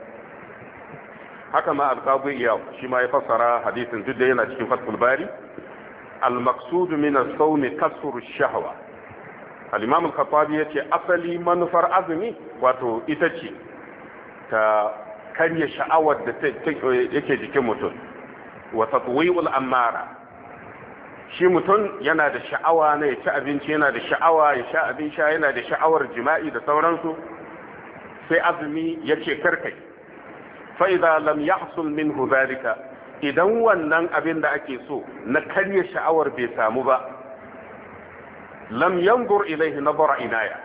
haka ma al-qadi iyad shi ma ya fassara hadisin duk da yana cikin fathul bari al-maqsud min as-sawm kasru ash-shahwa al-imam al-khattabi yace asali manufar azumi wato ita ce ta karya sha'awar da yake jikin mutum wa tatwi'ul amara shi mutum yana da sha'awa ne ya ci abinci yana da sha'awa ya sha abin sha yana da sha'awar jima'i da sauransu sai azumi yace karkai فإذا لم يحصل منه ذلك idan wannan abin da ake so na karya sha'awar bai samu ba lam yanzur ilayhi nazara inaya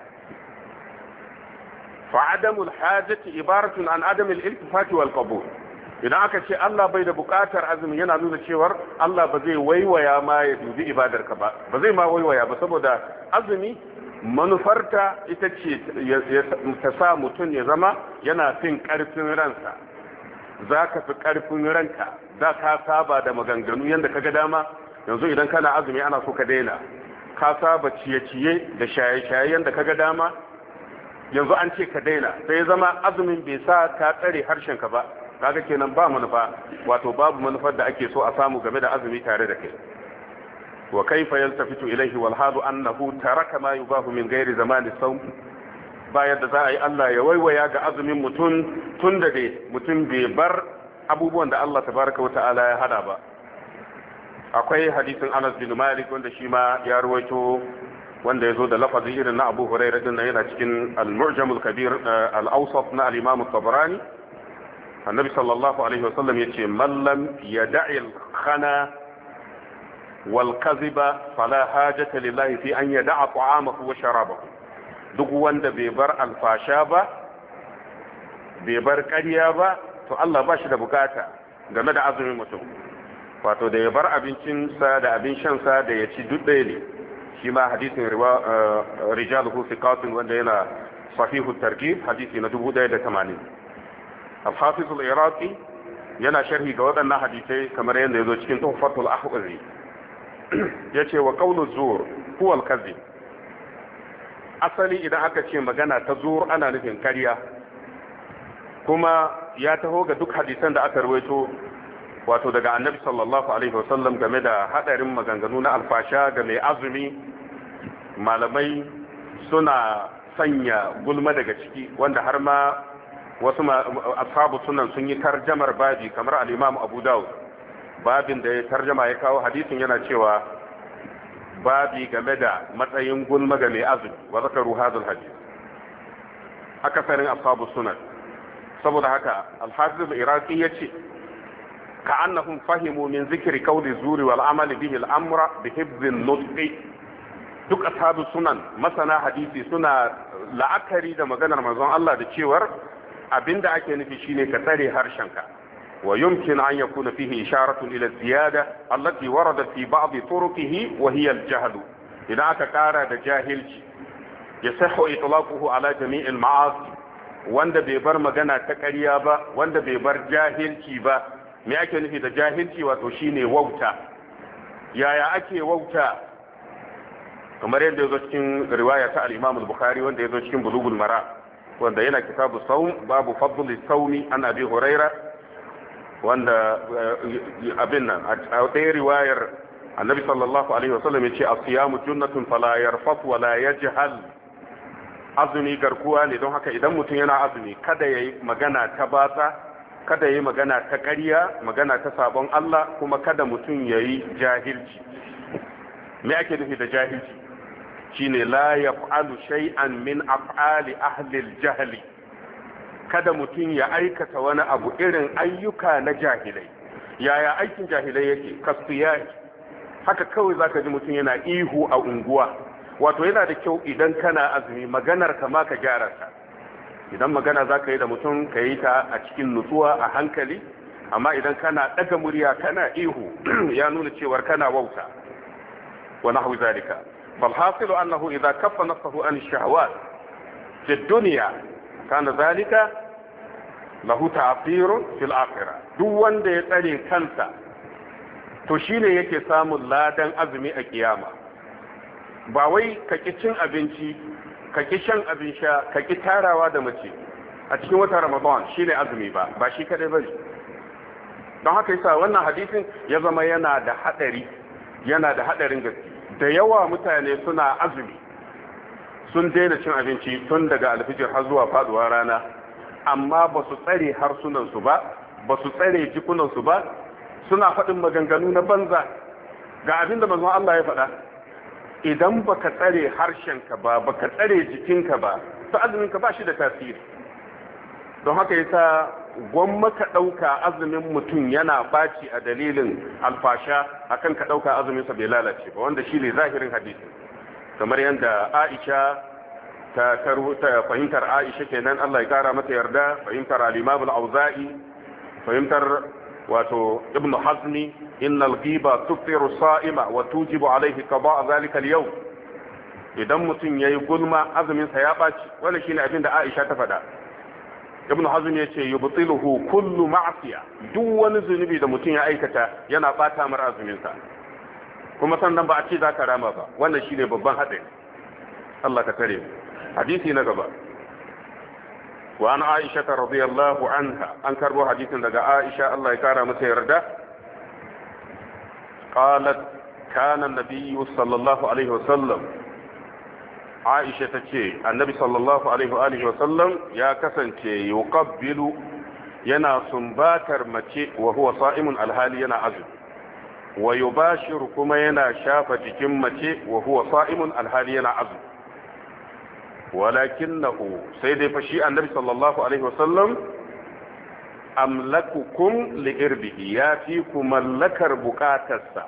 fa adamul hajati ibaratun an adam al-iltifati wal qabul idan aka ce Allah bai da bukatar azumi yana nuna cewar Allah ba zai waiwaya ma ya dubi ibadarka ba zai ma waiwaya ba saboda azumi manufarta ita ce ta sa mutum ya zama yana fin karfin ransa za ka fi ƙarfin ranka za ka saba da maganganu yadda ka ga dama yanzu idan kana azumi ana so ka daina ka saba ciye-ciye da shaye-shaye yadda ka ga dama yanzu an ce ka daina sai zama azumin bai sa ka tsare harshenka ba kaga kenan ba manufa wato babu manufar da ake so a samu game da azumi tare da kai wa kaifa yaltafitu ilayhi wal hadu annahu taraka ma yubahu min ghairi zamani sawm ba yadda za a yi Allah ya waiwaya ga azumin mutum tun da dai mutum bai bar abubuwan da Allah tabaraka wa ta'ala ya hada ba akwai hadisin Anas bin Malik wanda shi ma ya ruwaito wanda ya zo da lafazin irin na Abu Hurairah din yana cikin al-Mu'jam al-Kabir al-Awsat na al-Imam at-Tabarani annabi sallallahu alaihi wa sallam yace man lam yada'i al-khana wal kadhiba fala hajata lillahi fi an yada'a ta'amahu wa sharabahu duk wanda bai bar alfasha ba bai bar ƙarya ba to Allah ba shi da bukata game da azumin mutum, wato da ya bar abincinsa da abin shansa da ya ci duk ɗaya ne. shi ma hadisin rijaluhu thiqatun wanda yana sahihu targhib hadisi na 1080. al-hafiz al-iraqi yana sharhi ga waɗannan hadisai kamar yadda yazo cikin tuhfatul ahwazi yace wa qawlu zur huwa al-kadhib. asali idan aka ce magana ta zur ana nufin ƙarya, kuma ya taho ga duk hadisan da aka rawaito wato daga annabi sallallahu alaihi wasallam game da hadarin maganganu na alfasha ga mai azumi. malamai suna sanya gulma daga ciki, wanda har ma wasu ashabu sunan sun yi tarjamar babi kamar al-imam Abu Dawud, babin da ya tarjama ya kawo hadisin yana cewa babi game da matsayin gulma ga mai azumi, wa zakaru hadal hadith. akasarin ashabu sunan, saboda haka al-hafiz al-iraqi yace كأنهم فهموا من ذكر قول الزور والعمل به الأمر بحفظ النطق. duk ashabu sunan masana hadisi suna la'akari da maganar manzon Allah da cewar abinda ake nufi shine ka tsare harshenka, wa yumkin an yakuna fihi isharatun ila ziyada allati waradat fi ba'd turuqihi wa hiya al-jahl. idan aka kara da jahilci yasihhu itlaquhu ala jami'il ma'asi, wanda bai bar magana ta ƙarya ba, wanda bai bar jahilci ba. me ake nufi da jahilci? wato shine wauta. yaya ake wauta? kamar yadda yazo cikin riwaya ta al-Imam al-Bukhari wanda yazo cikin Bulughul Mara, wanda yana kitabu sawm babu fadl as-sawmi an Abi Huraira, wanda abin nan a ɗaya riwayar Annabi sallallahu alaihi wasallam yace as-siyamu junnatun fala yarfat wa la yajhal. azumi garkuwa ne, don haka idan mutum yana azumi kada yayi magana ta batsa, kada yi magana ta ƙarya, magana ta sabon Allah, kuma kada mutum ya yi jahilci. me ake nufi da jahilci? shine la yaf'alu shay'an min af'ali ahli al-jahli. kada mutum ya aikata wani abu irin ayyuka na jahilai. yaya aikin jahilai yake? kasiyai, haka kawai zaka ji mutum yana ihu a unguwa. wato yana da kyau idan kana azumi maganar ka ma ka gyara ta. idan magana za ka yi da mutum ka yi ta a cikin nutsuwa a hankali, amma idan kana daga murya kana ihu ya nuna cewar kana wauta wa nahwu zalika. fal hasilu annahu idza kaffa nafsahu an ash-shahawat fi ad-dunya kana zalika lahu ta'thirun fil akhirah. duk wanda ya tsare kansa to shine yake samun ladan azumi a kiyama. ba wai ka ki cin abinci, ka ki shan abin sha, ka ki tarawa da mace a cikin wata Ramadan shine azumi ba shi kadai bane. don haka yasa wannan hadisin ya zama yana da hadarin gaske. da yawa mutane suna azumi sun daina cin abinci tun daga alfijir har zuwa faduwar rana, amma ba su tsare harsunan su ba su tsare jikunan su ba, suna faɗin maganganu na banza. ga abinda manzon Allah ya faɗa, idan baka tsare harshenka ba, baka tsare jikinka ba, to azuminka ba shi da tasiri. don haka yasa gwamma ka ɗauka azumin mutum yana baci a dalilin alfasha akan ka ɗauka azuminsa bai lalace ba, wanda shi ne zahirin hadisi. kamar yadda Aisha ta fahimtar Aisha kenan, Allah ya kara mata yarda, fahimtar al-Imam al-Auza'i, fahimtar wato Ibn Hazmi, innal ghiba tufiru sa'ima wa tujibu alayhi qada' zalika al-yawm. idan mutum yayi gulma azumin sa ya baci, wannan shine abin da Aisha ta faɗa. Ibn Hazm yace yubtiluhu kullu ma'siya, duk wani zunubi da mutum ya aikata yana bata mar azumin sa, kuma sannan ba a ce zaka rama ba. wannan shine babban hadari. Allah ka tare. hadisi na gaba, wa an Aisha radhiyallahu anha, an karbo hadisin daga Aisha Allah ya kara mata yarda. qalat kana an-nabiy sallallahu alaihi wasallam, Aisha tace annabi sallallahu alaihi wa sallam ya kasance yuqabbilu, yana sumbatar mace wa huwa sa'imun alhali yana azumi, wa yubashiru kuma yana shafa jikin mace wa huwa sa'imun alhali yana azumi. walakinahu, sai dai fa shi annabi sallallahu alaihi wa sallam amlakukum li irbihi, ya fi ku mallakar bukatarsa,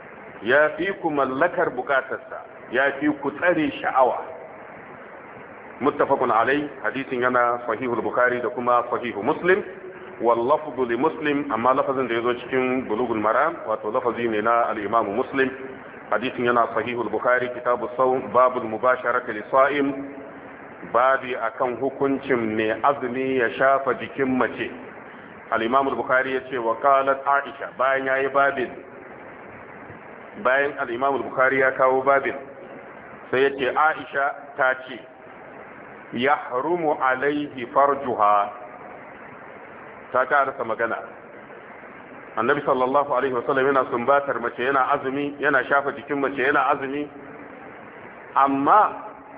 ya fi ku tsare sha'awa. muttafaqun alai hadisin yana sahihul bukhari da kuma sahihu muslim wal lafzu li muslim amma lafazin da yazo cikin bulugul maram wato lafazi ne na al-imam muslim hadisin yana sahihul bukhari kitabus sawm babul mubasharati lis-sa'im babi akan hukuncin mai azumi ya shafa jikin mace al-imam al-bukhari yace wa qalat aisha bayan yayi babin bayan al-imam al-bukhari ya kawo babin sai yace aisha ta ce yahrumu alaihi farjuha ta karasa magana annabi sallallahu alaihi wasallam yana sumbatar mace yana azumi yana shafa jikin mace yana azumi amma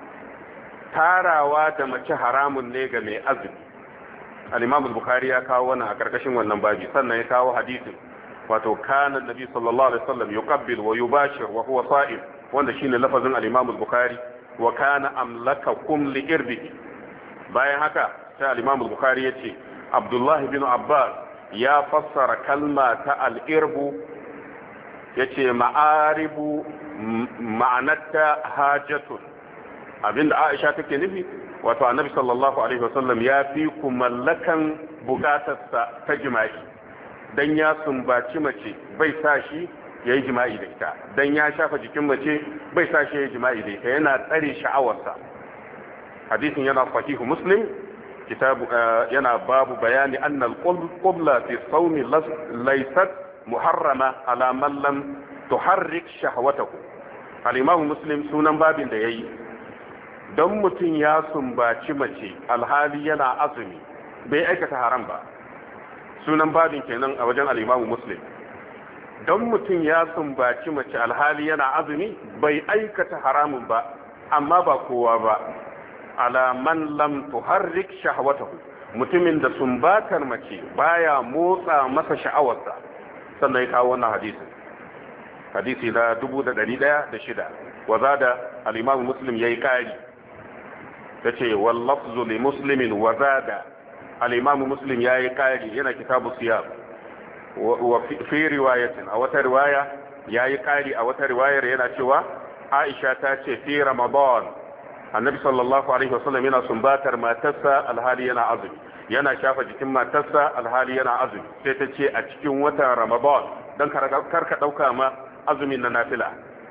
tarawa da mace haramun ne ga mai azumi al-imam al-bukhari ya kawo wannan a karkashin wannan babi sannan ya kawo hadisin wato kana annabi sallallahu alaihi wasallam yuqabbil wa yubashir wa huwa sa'im wanda shine lafazin al-imam al-bukhari wa kana amlakakum li irbihi bayan haka sai al-imam al-bukhari yace abdullah ibn abbas ya fassara kalma ta al-irbu yace ma'aribu ma'anata hajatun abinda aisha take nufi wato annabi sallallahu alaihi wasallam ya fi ku mallakan bukatarsa ta jima'i dan ya sumbaci mace bai sa shi yayi jima'i da ita dan ya shafa jikin mace bai sa shi yayi jima'i da ita yana tsare sha'awarsa hadisin yana sahihu muslim kitabu yana babu bayani anna al-qibla fi sawmi laysat muharrama ala man lam tuharrik shahwatahu al-imam muslim sunan babin da yayi don mutum ya sumbaci mace alhali yana azumi bai aikata haram ba sunan babin kenan a wajen al-imam muslim don mutum ya sumbaci mace alhali yana azumi bai aikata haramun ba amma ba kowa ba ala man lam tuharrik shahwatahu mutumin da sumbatar mace baya motsa masa sha'awarsa sannan ya kawo wannan hadisi na 1106 wa zada al-imam muslim yayi kari yace wal lafzu li muslimin wa zada al-imam muslim yayi kari yana kitabu siyam wa fi riwayatin a wata riwaya yayi kari a wata riwayar yana cewa Aisha ta ce fi Ramadan annabi sallallahu alaihi wasallam yana sumbatar matarsa alhali yana azumi yana shafa jikin matarsa alhali yana azumi sai ta ce a cikin watan Ramadan dan karka dauka ma azumin na nafila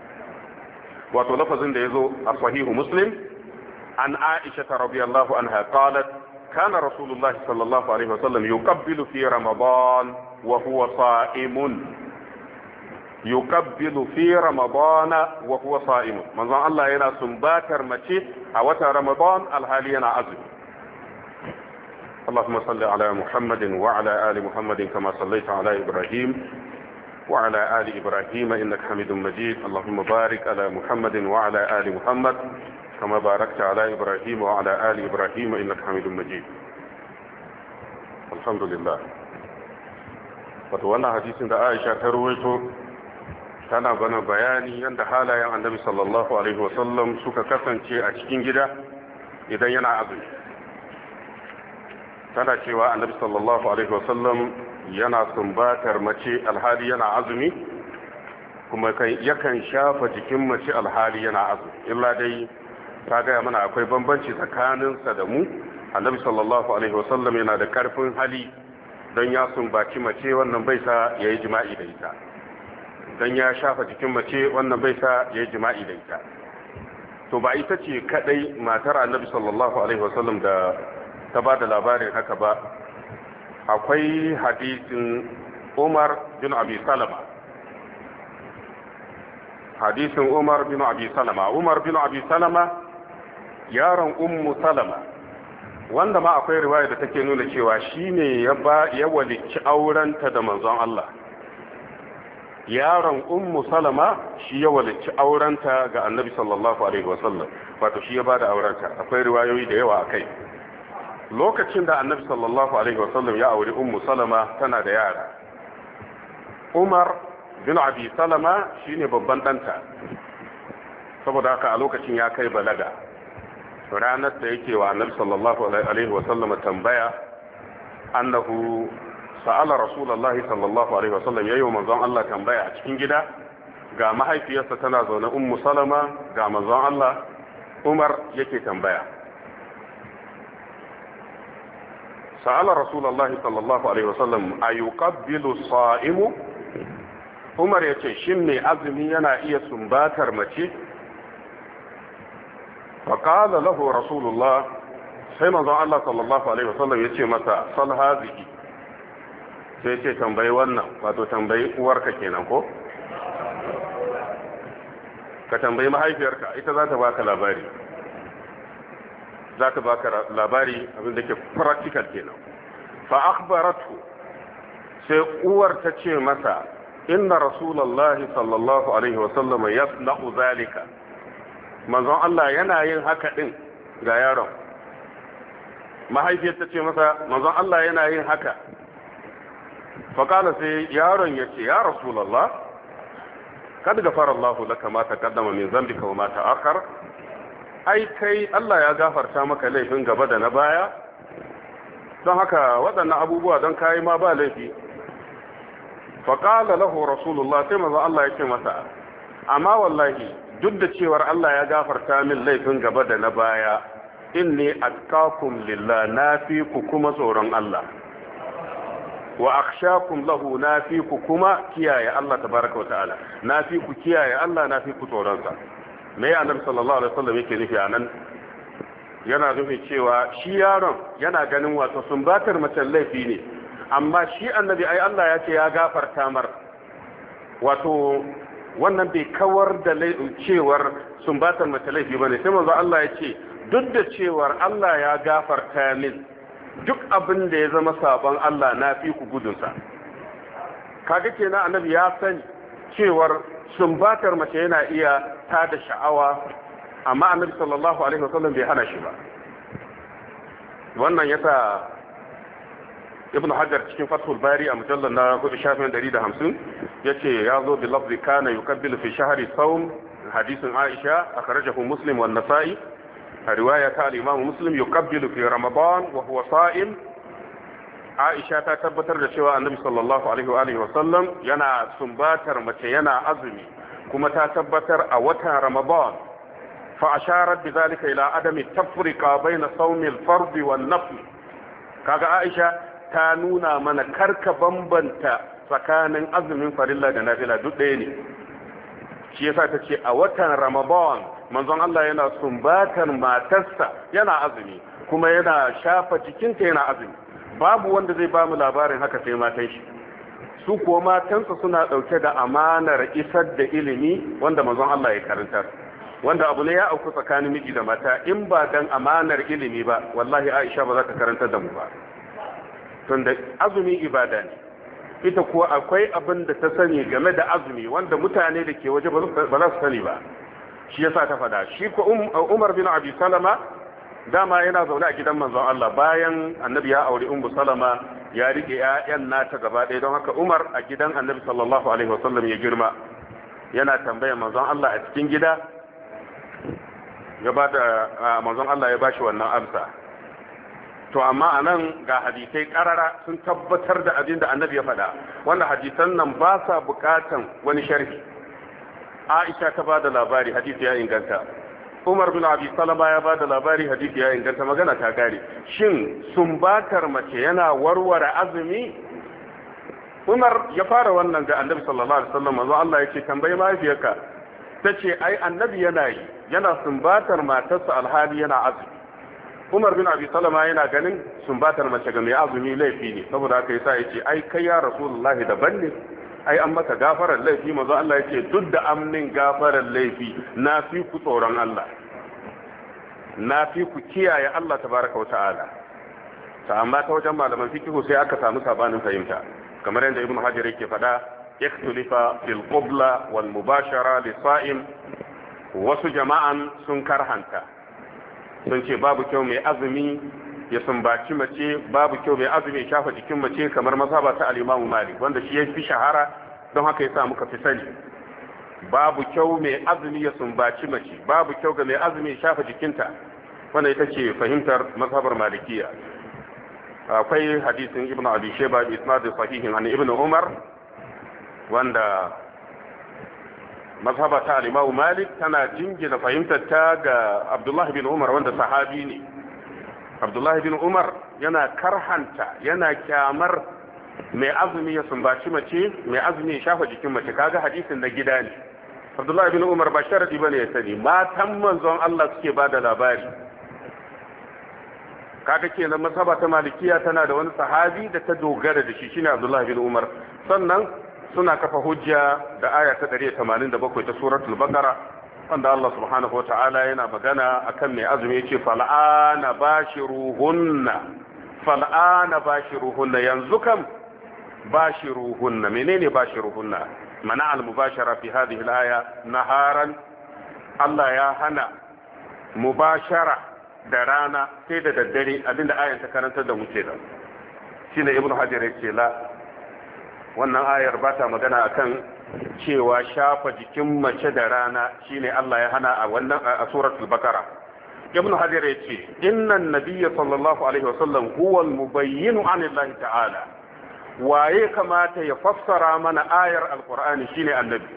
wato lafazin da yazo a sahihu muslim an Aisha radhiyallahu anha qalat kana rasulullahi sallallahu alaihi wasallam yuqabbilu fi Ramadan wa huwa sa'imun yuqabbilu fi ramadana wa huwa sa'im manzon Allah yana sumbatar mace a watan ramadan alhali yana azumi Allahumma salli ala Muhammadin wa ala ali Muhammadin kama sallaita ala Ibrahim wa ala ali Ibrahim innaka Hamidum Majid Allahumma barik ala Muhammadin wa ala ali Muhammad kama barakta ala Ibrahim wa ala ali Ibrahim innaka Hamidum Majid alhamdulillah wato wannan hadisin da Aisha ta ruwaito tana bana bayani yadda halayen annabi sallallahu alaihi wasallam suka kasance a cikin gida idan yana azumi tana cewa annabi sallallahu alaihi wasallam yana sumbatar mace alhali yana azumi kuma yakan shafa jikin mace alhali yana azumi illa dai ta gaya mana akwai bambanci tsakaninsa da mu annabi sallallahu alaihi wasallam yana da karfin hali don ya sumbaci mace wannan bai sa yayi jima'i da ita dan ya shafa jikin mace wannan bai sa ya yi jima'i da ita to ba ita ce kadai matar annabi sallallahu alaihi wasallam da ta ba da labarin haka ba akwai hadisin Umar bin Abi Salama Umar bin Abi Salama yaron Ummu Salama wanda ma akwai riwaya da take nuna cewa shine ya walicci aurenta da manzon Allah yaron ummu salama shi ya walici aurenta ga annabi sallallahu alaihi wasallam wato shi ya bada aurenta akwai riwayoyi da yawa akai lokacin da annabi sallallahu alaihi wasallam ya auri ummu salama tana da yara umar bin abi salama shine babban danta saboda haka a lokacin ya kai balaga ranar da yake wa annabi sallallahu alaihi wasallam tambaya annahu sa'ala rasulullahi sallallahu alaihi wasallam yayin manzon Allah tambaya a cikin gida ga mahaifiyarsa tana zaune ummu salama ga manzon Allah Umar yake tambaya sa'ala rasulullahi sallallahu alaihi wasallam ayuqabbilu as-sa'imu Umar yace shin mai azumi yana iya sumbatar mace fa qala lahu rasulullah sai manzon Allah sallallahu alaihi wasallam yace masa sal hazihi sai ce tambayi wannan wato tambayi uwarka kenan ko ka tambayi mahaifiyarka ita za ta baka labari abin da ke practical kenan fa akhbaratu sai uwar ta ce masa inna rasulullahi sallallahu alaihi wasallam yasna'u zalika manzon Allah yana yin haka din ga yaron mahaifiyar ta ce masa manzon Allah yana yin haka fa kana sai yaron yace ya rasulullah kad gafara Allah laka ma taqaddama min dhanbika wa ma ta'akhkhara ai kai Allah ya gafarta maka laifin gaba da na baya don haka waɗannan abubuwa don kayi ma ba laifi faƙala lahu rasulullah sai maza Allah ya ce masa amma wallahi duk da cewar Allah ya gafarta min laifin gaba da na baya inni atqakum lillah nafi ku kuma tsoron Allah wa akhshakum lahu nafi ku kuma kiyaye Allah tabaraka wa ta'ala nafi ku kiyaye Allah nafi ku tsoron sa me annabi sallallahu alaihi wasallam yake nufi anan yana nufin cewa shi yaron yana ganin wato sumbatar mace laifi ne amma shi annabi ai Allah ya ce ya gafarta mar wato wannan bai kawar da cewar sumbatar mace laifi bane sai manzo Allah ya ce duk da cewar Allah ya gafarta min duk abin da ya zama sabon Allah na fi ku gudunsa kaga kenan annabi ya sani cewar sumbatar mace yana iya tada sha'awa amma annabi sallallahu alaihi wasallam bai hana shi ba wannan yasa ibn hajar cikin fathul bari a mujallar na 450 yace ya zo bi lafzi kana yukabbilu fi shahri sawm hadisin aisha akhrajahu muslim wan nasa'i riwaya ta al-imam muslim yukabbilu fi ramadan wa huwa sa'im aisha ta tabbatar da cewa annabi sallallahu alaihi wa alihi wasallam yana sumbatar mace yana azumi kuma ta tabbatar a watan ramadan fa asharat bidhalika ila adami tafriqa bayna sawmi al-fard wan nafl kaga aisha ta nuna mana karka bambanta tsakanin azumin farilla da nafila duk ɗaya ne shi yasa ta ce a watan ramadan manzon Allah yana sumbatar matarsa yana azumi kuma yana shafa jikinta yana azumi babu wanda zai ba mu labarin haka sai matan shi su kuwa matansa suna ɗauke da amanar isar da ilimi wanda manzon Allah ya karantar wanda abu ne ya auku tsakanin miji da mata in ba dan amanar ilimi ba wallahi Aisha ba za ta karantar da mu ba tunda azumi ibada ne ita kuwa akwai abin da ta sani game da azumi wanda mutane da ke waje ba za su sani ba shi yasa ta fada shi ko Umar bin Abi Salama dama yana zaune a gidan manzon Allah bayan annabi ya aure Ummu Salama ya rike ƴaƴan nata gaba ɗaya don haka Umar a gidan annabi sallallahu alaihi wasallam ya girma yana tambaya manzon Allah a cikin gida ya bada manzon Allah ya bashi wannan amsa to amma anan ga hadisai karara sun tabbatar da abin da annabi ya faɗa wanda hadisan nan ba sa bukatan wani sharhi Aisha ta bada labari hadisi ya inganta Umar bin Abi Salama ya bada labari hadisi ya inganta magana ta gare shin sumbatar mace yana warware azumi Umar ya fara wannan ga annabi sallallahu alaihi wasallam manzo Allah yake tambayi mahaifiyarka tace ai annabi yana sumbatar matarsa alhali yana azumi Umar bin Abi Salama yana ganin sumbatar mace ga mai azumi laifi ne saboda haka yasa yace ai kai ya Rasulullahi daban ne ai an maka gafarar laifi manzo Allah yace duk da amnin gafarar laifi na fi ku tsoron Allah na fi ku kiyaye Allah tabaraka wata'ala ta amma ta wajen malaman fiqh sai aka samu sabanin fahimta kamar yadda Ibn Hajar yake faɗa ikhtilafa fil qibla wal mubashara lis-sa'im wasu jama'an sun karhanta sun ce babu kyau mai azumi ya sumbaci mace babu kyau mai azumi ya shafa jikin mace kamar mazhaba ta al-Imam Malik wanda shi ya fi shahara don haka yasa muka fi sani babu kyau mai azumi ya sumbaci mace babu kyau ga mai azumi ya shafa jikinta wannan ita ce fahimtar mazhabar Malikiya akwai hadisin Ibn Abi Shayba bi isnad sahihin an Ibn Umar wanda mazhaba ta al-Imam Malik tana jingina fahimtar ta ga Abdullah bin Umar wanda sahabi ne Abdullahi bin Umar yana karhanta yana kyamar mai azumi ya sumbaci mace mai azumi ya shafa jikin mace kaga hadisin na gida ne. Abdullahi bin Umar ba sharadi bane ya sani matan manzon Allah suke bada labari. Kaga kenan masaba ta malikiya tana da wani sahabi da ta dogara da shi shine Abdullahi bin Umar. Sannan suna kafa hujja da aya ta 187 ta suratul Baqara wanda Allah subhanahu wataala yana magana akan mai azumi yace fal'ana bashiruhunna yanzu kam bashiruhunna menene bashiruhunna mana al-mubashara fi hadhihi al-aya naharan Allah ya hana mubashara da rana sai da daddare abinda ayan ta karantar da mu kenan shine ibnu hajar yake la wannan ayar ba ta magana akan cewa shafa jikin mace da rana shine Allah ya hana a wannan a suratul baqara ibn hajar yace innan nabiyya sallallahu alaihi wasallam huwa al-mubayyin anillahi ta'ala waye kamata ya fassara mana ayar alqur'ani shine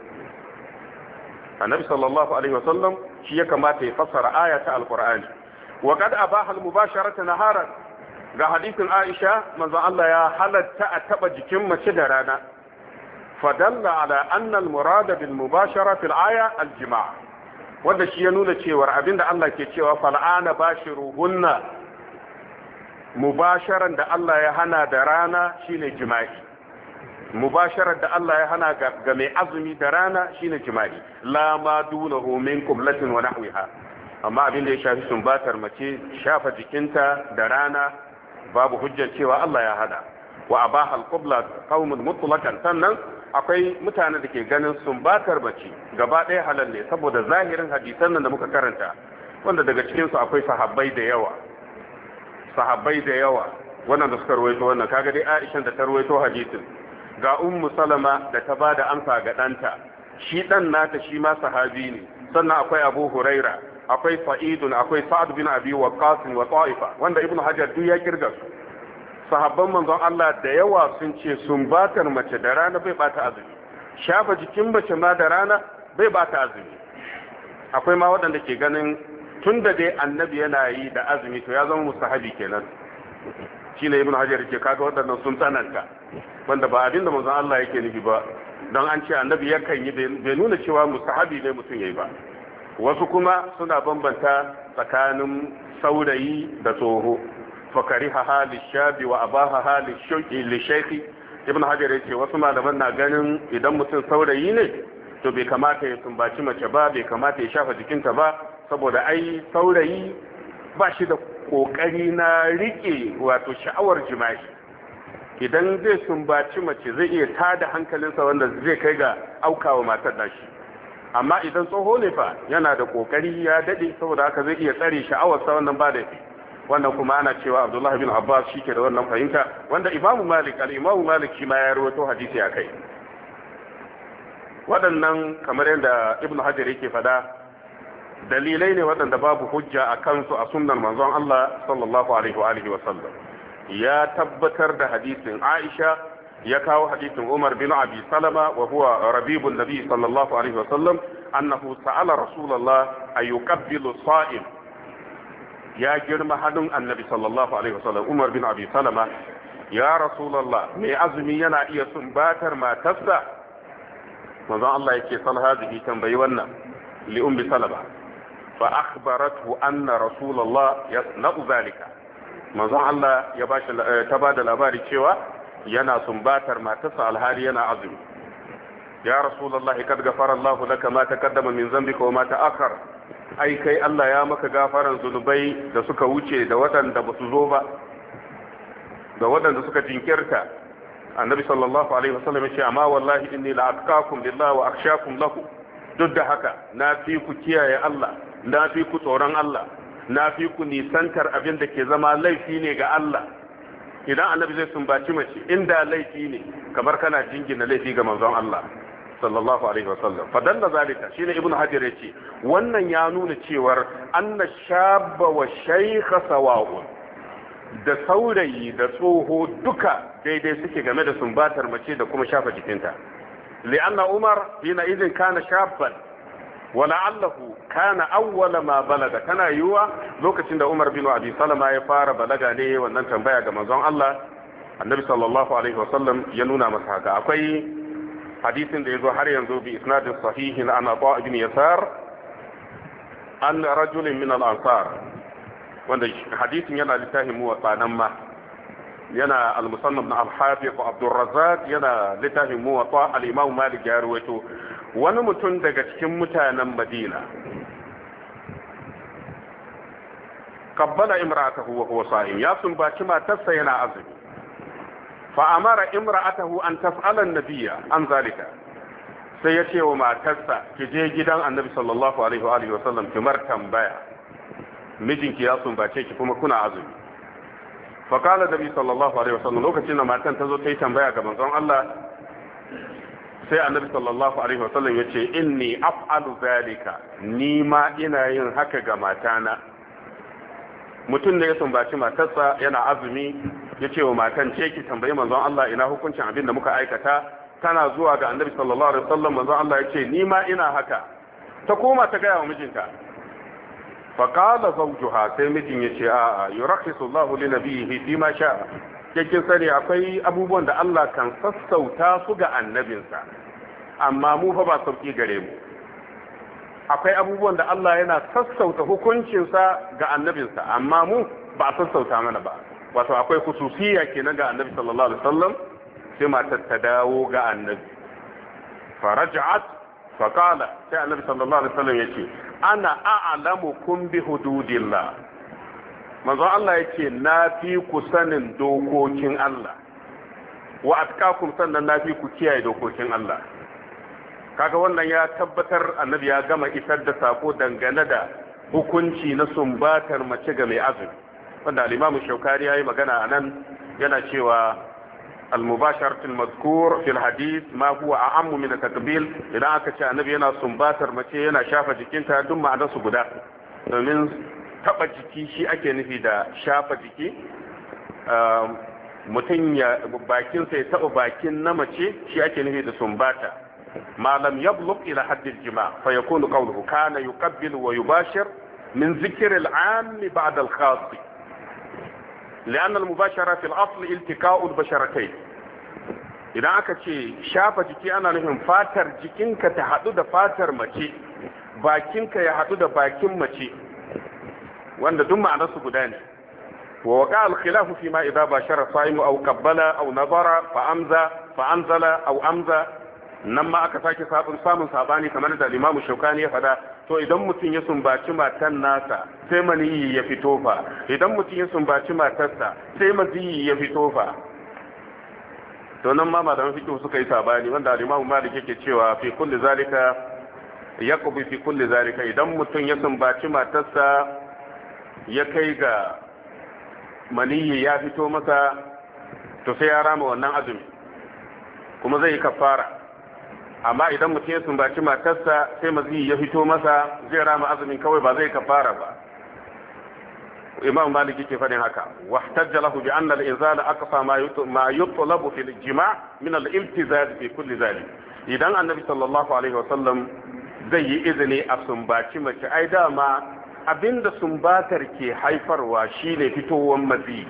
annabi sallallahu alaihi wasallam shi ya kamata ya fassara ayata alqur'ani wa qad abaha al-mubasharata naharan ga hadisin Aisha manzon Allah ya halatta a taba jikin mace da rana fadalla ala anna al-murada bil mubashara fil aya al-jima' wanda shi ya nuna cewa abinda Allah ke cewa fal'ana bashiruhunna mubasharan da Allah ya hana da rana shine jima'i mubasharar da Allah ya hana ga mai azumi da rana shine jima'i la ma dunahu min qublatin wa nahwiha amma abinda ya shafi sumbatar mace shafa jikinta da rana babu hujjar cewa Allah ya hada wa abaha al-qibla qaumun mutlaqan sannan akwai mutane da ke ganin sumbatar mace gaba ɗaya halal ne saboda zahirin hadisan nan da muka karanta wanda daga cikin su akwai sahabbai da yawa wannan da suka rawaito wannan kaga dai Aisha da ta rawaito hadisin ga ummu Salama da ta bada amsa ga danta shi dan nata shi ma sahabi ne sannan akwai Abu Huraira akwai Sa'idun akwai Sa'ad bin Abi Waqqas wa Ta'ifa wanda Ibn Hajar duk ya kirga su sahabban manzon Allah da yawa sun ce sumbatar mace da rana bai bata azumi shafa jikin mace ma da rana bai bata azumi akwai ma waɗanda ke ganin tunda dai annabi yana yi da azumi to ya zama mustahabi kenan shine Ibn Hajar ke kaga waɗannan sun tsananta wanda ba abin da manzon Allah yake nufi ba don an ce annabi yakan yi bai nuna cewa mustahabi ne mutum yayi ba wasu kuma suna bambanta tsakanin saurayi da tsoho fakariha hali shabi wa abaha hali shaykhi ibn hajar yace wasu malaman na ganin idan mutum saurayi ne to bai kamata ya sumbaci mace ba bai kamata ya shafa jikinta ba saboda ai saurayi ba shi da kokari na rike wato sha'awar jima'i idan zai sumbaci mace zai iya tada hankalinsa wanda zai kai ga aukawa matar nashi amma idan tsoho ne fa yana da kokari ya dade saboda haka zai iya tsare sha'awarsa wannan ba da wannan kuma ana cewa Abdullah bin Abbas shike da wannan fahimta wanda Imam Malik al-Imam Malik shi ma ya rawaito hadisi akai waɗannan kamar yadda Ibn Hajar yake fada dalilai ne waɗanda babu hujja a kansu a sunnar manzon Allah sallallahu alaihi wa alihi wa sallam ya tabbatar da hadisin Aisha ya kawo hadisin Umar bin Abi Salama wa huwa rabibun nabi sallallahu alaihi wa sallam annahu sa'ala rasulullah ayuqabbilu sa'im ya girma hannun annabi sallallahu alaihi wa sallam Umar bin Abi Salama ya rasulullah mai azumi yana iya sumbatar matarsa manzon Allah yake sal hadhihi tambayi wannan li ummi Salama fa akhbarathu anna rasulullah yasna'u zalika manzon Allah ya bashi ta bada labari cewa yana sumbatar matarsa alhali yana azumi ya rasulullahi kad gafara Allahu laka ma taqaddama min dhanbika wa ma ta'akhkhar ai kai Allah ya maka gafaran zunubai da suka wuce da waɗanda ba su zo ba da waɗanda suka jinkirta annabi sallallahu alaihi wasallam ya ce amma wallahi inni la atqakum billahi wa akhshakum lahu duk da haka na fi ku kiyaye Allah na fi ku tsoron Allah na fi ku nisantar abin da ke zama laifi ne ga Allah idan annabi zai sumbaci mace inda laifi ne kamar kana jingina laifi ga manzon Allah sallallahu alaihi wasallam fadalla zalika shine ibnu hajar yace wannan ya nuna cewar anna shabba wa shaykha sawa'un da saurayi da tsoho duka daidai suke game da sumbatar mace da kuma shafa jikinta li'anna umar hina idin kana shabban wala'allahu kana awwala ma balaga kana yiwa lokacin da Umar bin Abi Salama ya fara balaga ne wannan tambaya ga manzon Allah annabi sallallahu alaihi wasallam ya nuna masa haka akwai hadisin da yazo har yanzu bi isnadin sahihin an Ata ibn Yasar an rajulin min al-ansar wanda hadisin yana littafin muwatta nan ma yana al-musannaf na al-hafiz Abdul Razzaq yana littafin muwatta al-Imam Malik ya rawaito wani mutum daga cikin mutanen Madina qabbala imra'atahu wa huwa sa'im ya sumbaci matarsa yana azumi fa amara imra'atahu an tas'ala an-nabiyya an zalika sai ya ce wa matarsa ki je gidan annabi sallallahu alaihi wa alihi wasallam ki mar tambaya mijinki ya sumbace ki kuma kuna azumi fa qala nabi sallallahu alaihi wasallam lokacin da matan ta zo ta yi tambaya ga manzon Allah sai annabi sallallahu alaihi wasallam ya ce inni af'alu zalika ni ma ina yin haka ga matana mutum ne ya sumbaci matarsa yana azumi ya ce wa matan ce ki tambayi manzon Allah ina hukuncin abin da muka aikata tana zuwa ga annabi sallallahu alaihi wasallam manzon Allah ya ce ni ma ina haka ta koma ta gaya wa mijinta fa qala zawjuha sai mijin ya ce a'a yurakhisu Allahu li nabiyhi fi ma sha'a yakin sani akwai abubuwan da Allah kan sassauta su ga annabinsa amma mu fa ba sauki gare mu akwai abubuwan da Allah yana sassauta hukuncinsa ga annabinsa amma mu ba a sassauta mana ba wato akwai khususiyya kenan ga annabi sallallahu alaihi wasallam sai matar ta dawo ga annabi faraja'at faqala sai annabi sallallahu alaihi wasallam yace ana a'lamukum bi hududillah manzo Allah yace na fi ku sanin dokokin Allah wa atqakum sannan na fi ku kiyaye dokokin Allah kaga wannan ya tabbatar annabi ya gama isar da sako dangane da hukunci na sumbatar mace ga mai azumi wanda al-Imam Shawkani yayi magana anan yana cewa al-mubasharatu al-mazkur fi al-hadith ma huwa a'ammu min at-taqbil idan aka ce annabi yana sumbatar mace yana shafa jikinta duk ma'anar su guda domin taba jiki shi ake nufi da shafa jiki mutum ya bakin sa ya taba bakin na mace shi ake nufi da sumbata ما لم يبلغ إلى حد الجماع فيكون قوله كان يقبل ويباشر من ذكر العام بعد الخاص لأن المباشرة في الأصل التقاء البشرتين idan aka ce shafa jiki ana nufin fatar jikinka ta haɗu da fatar mace bakinka ya haɗu da bakin mace wanda duk ma'anarsu guda ne wa waqa al-khilafu fi ma idza bashara sa'imu aw qabbala aw nazara fa anzala aw amza nan ma aka sake samun sabani kamar da Imam Shawkani ya fada to idan mutum ya sumbaci matan nasa sai maniyi ya fito fa idan mutum ya sumbaci matarsa sai maziyi ya fito fa to nan ma malaman fiqh suka yi sabani wanda Imam Malik yake cewa fi kulli zalika yaqbi fi kulli zalika idan mutum ya sumbaci matarsa ya kai ga maniyi ya fito masa to sai ya rama wannan azumi kuma zai yi kafara amma idan mutum ya sumbaci matarsa sai maziyi ya fito masa zai rama azumin kawai ba zai kafara ba imam malik yake fadin haka wahtajja lahu bi anna al-inzal aqsa ma yutlabu fi al-jima' min al-iltizaz fi kulli zalik idan annabi sallallahu alaihi wasallam zai yi izini a sumbaci mace ai dama abinda sumbatar ke haifarwa shine fitowar maziyi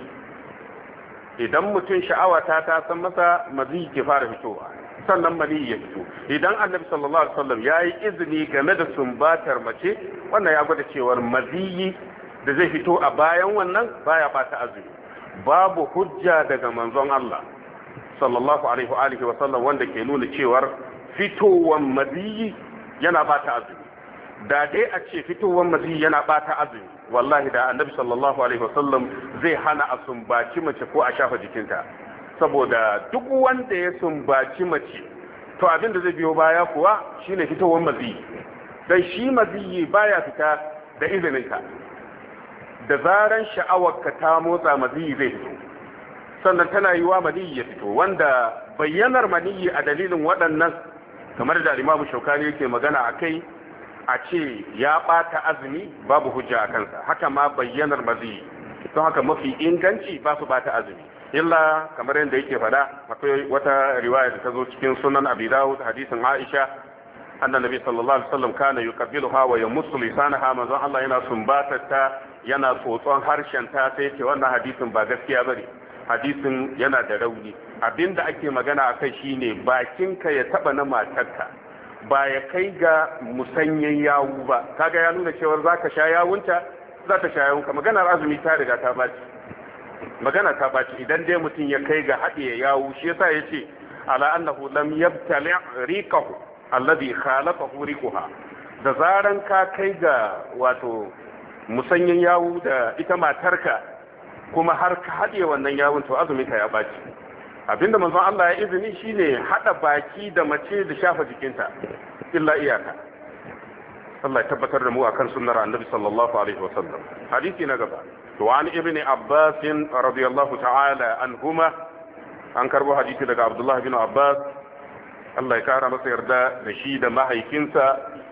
idan mutum sha'awa ta san masa maziyi ke fara fitowa sannan mani ya fito idan annabi sallallahu alaihi wasallam yayi izini game da sumbatar mace wannan ya gwada cewar maziyi da zai fito a bayan wannan baya bata azumi babu hujja daga manzon Allah sallallahu alaihi wa alihi wasallam wanda ke nuna cewar fitowar maziyi yana bata azumi da dai a ce fitowar maziyi yana bata azumi wallahi da annabi sallallahu alaihi wasallam zai hana a sumbaci mace ko a shafa jikinta saboda duk wanda ya sumbaci mace to abin da zai biyo baya kuwa shine fitowar maziyi dan shi maziyi baya fita da izininka da zaran sha'awarka ta motsa maziyi zai fito sannan tana yiwa maniyi ya fito wanda bayyanar maniyi a dalilin waɗannan kamar da Imam Shawkani yake magana akai a ce ya ɓata azumi babu hujja a kansa haka ma bayyanar maziyi don haka mafi inganci ba su ɓata azumi illa kamar yadda yake fada akwai wata riwaya da ta zo cikin sunan Abi Dawud hadisin Aisha annan nabi sallallahu alaihi wasallam kana yuqabbiluha wa yamussu lisanaha manzon Allah yana sumbatarta yana tsotson harshen ta sai ce wannan hadisin ba gaskiya bane hadisin yana da rauni abinda ake magana akai shine bakinka ya taba na matarka ba ya kai ga musanyen yawu ba kaga ya nuna cewa zaka sha yawunta za ta sha yawunka maganar azumi ta riga ta baci magana ta baci idan dai mutum ya kai ga haɗiye yawu shi yasa yace ala annahu lam yabtali riqahu alladhi khalaqahu riquha da zaran ka kai ga wato musanyen yawu da ita matarka kuma har ka haɗiye wannan yawun to azumin ka ya baci abinda manzon Allah ya izini shine hada baki da mace da shafa jikinta illa iyaka Allah ya tabbatar da mu akan sunnar annabi sallallahu alaihi wasallam hadisi na gaba to an ibn Abbas radiyallahu ta'ala anhuma an karbo hadisi daga Abdullah ibn Abbas Allah ya kara masa yarda da shi da mahaifinsa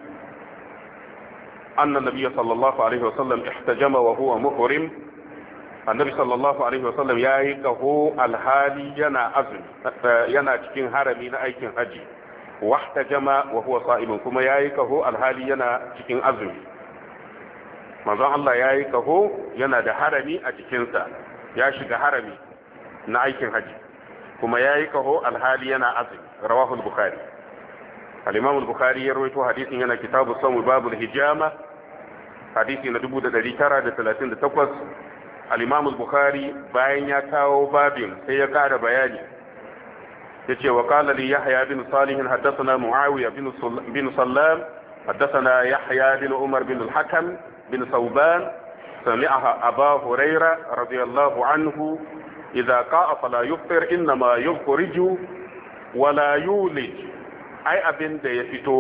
anna nabiyyu sallallahu alaihi wasallam ihtajama wa huwa muhrim annabi sallallahu alaihi wasallam ya yi kaho alhali yana azumi yana cikin harami na aikin haji wahta jama wa huwa sa'imun kuma ya yi kaho alhali yana cikin azumi manzon Allah ya yi kaho yana da harami a jikinsa ya shiga harami na aikin haji kuma ya yi kaho alhali yana azumi rawahu al-bukhari al-imam al-bukhari ya rawaito hadisin yana kitabu sawm babul hijama hadisi na 1938 al-imam al-bukhari bayan ya kawo babin sai ya kara bayani yace wa qala li yahya bin salih hadathana muawiya bin sallam hadathana yahya bin umar bin al-hakam bin thawban sami'aha aba hurayra radiyallahu anhu idha qa'a fala yufṭir inma yukhriju wala yulij ai abinda ya fito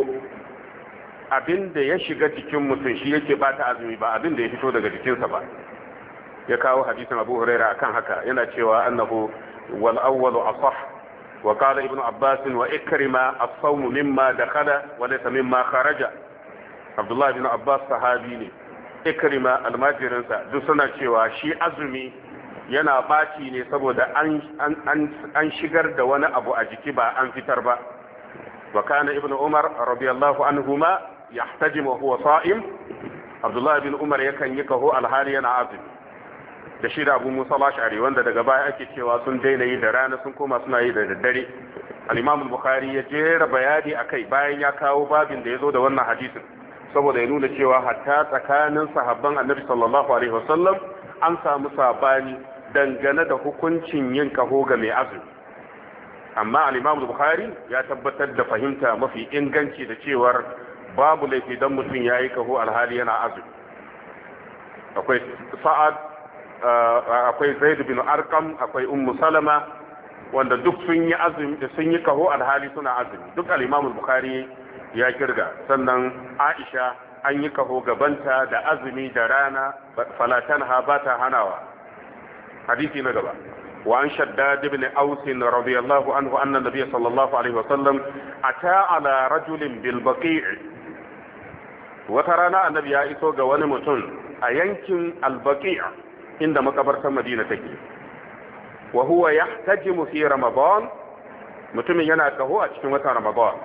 abinda ya shiga cikin mutum shi yake bata azumi ba abinda ya fito daga jikinsa ba ya kawo hadisin Abu Huraira akan haka yana cewa annahu wal awwalu asah wa qala ibnu Abbas wa Ikrima as-sawm mimma dakhala wa laysa mimma kharaja Abdullah ibn Abbas sahabi ne Ikrima almajirinsa duk suna cewa shi azumi yana baci ne saboda an shigar da wani abu a jiki ba an fitar ba wa kana ibnu Umar radiyallahu anhuma yahtajimu wa huwa sa'im Abdullah ibn Umar yakan yi kaho alhali yana azumi da shi da Abu Musa al-Ash'ari wanda daga baya ake cewa sun daina yi da rana sun koma suna yi da daddare al-Imam al-Bukhari ya jera bayani akai bayan ya kawo babin da yazo da wannan hadisin saboda ya nuna cewa hatta tsakanin sahabban Annabi sallallahu alaihi wasallam an samu sabani dangane da hukuncin yin kaho ga mai azumi amma al-Imam al-Bukhari ya tabbatar da fahimta mafi inganci da cewar babu laifi dan mutum yayi kaho alhali yana azumi akwai Sa'ad akwai Zaid bin Arqam akwai Ummu Salama wanda duk sun yi azumi sun yi kaho alhali suna azumi duk al-Imam al-Bukhari ya kirga sannan Aisha an yi kaho gabanta da azumi da rana falatanha bata hanawa hadisi na gaba wa an shaddad ibn Aws radiyallahu anhu anna nabiy sallallahu alaihi wasallam ata ala rajulin bil baqi' wata rana annabi ya iso ga wani mutum a yankin al-baqi' inda makabartar Madina take wa huwa yahtajimu fi Ramadan mutumin yana kaho a cikin watan Ramadan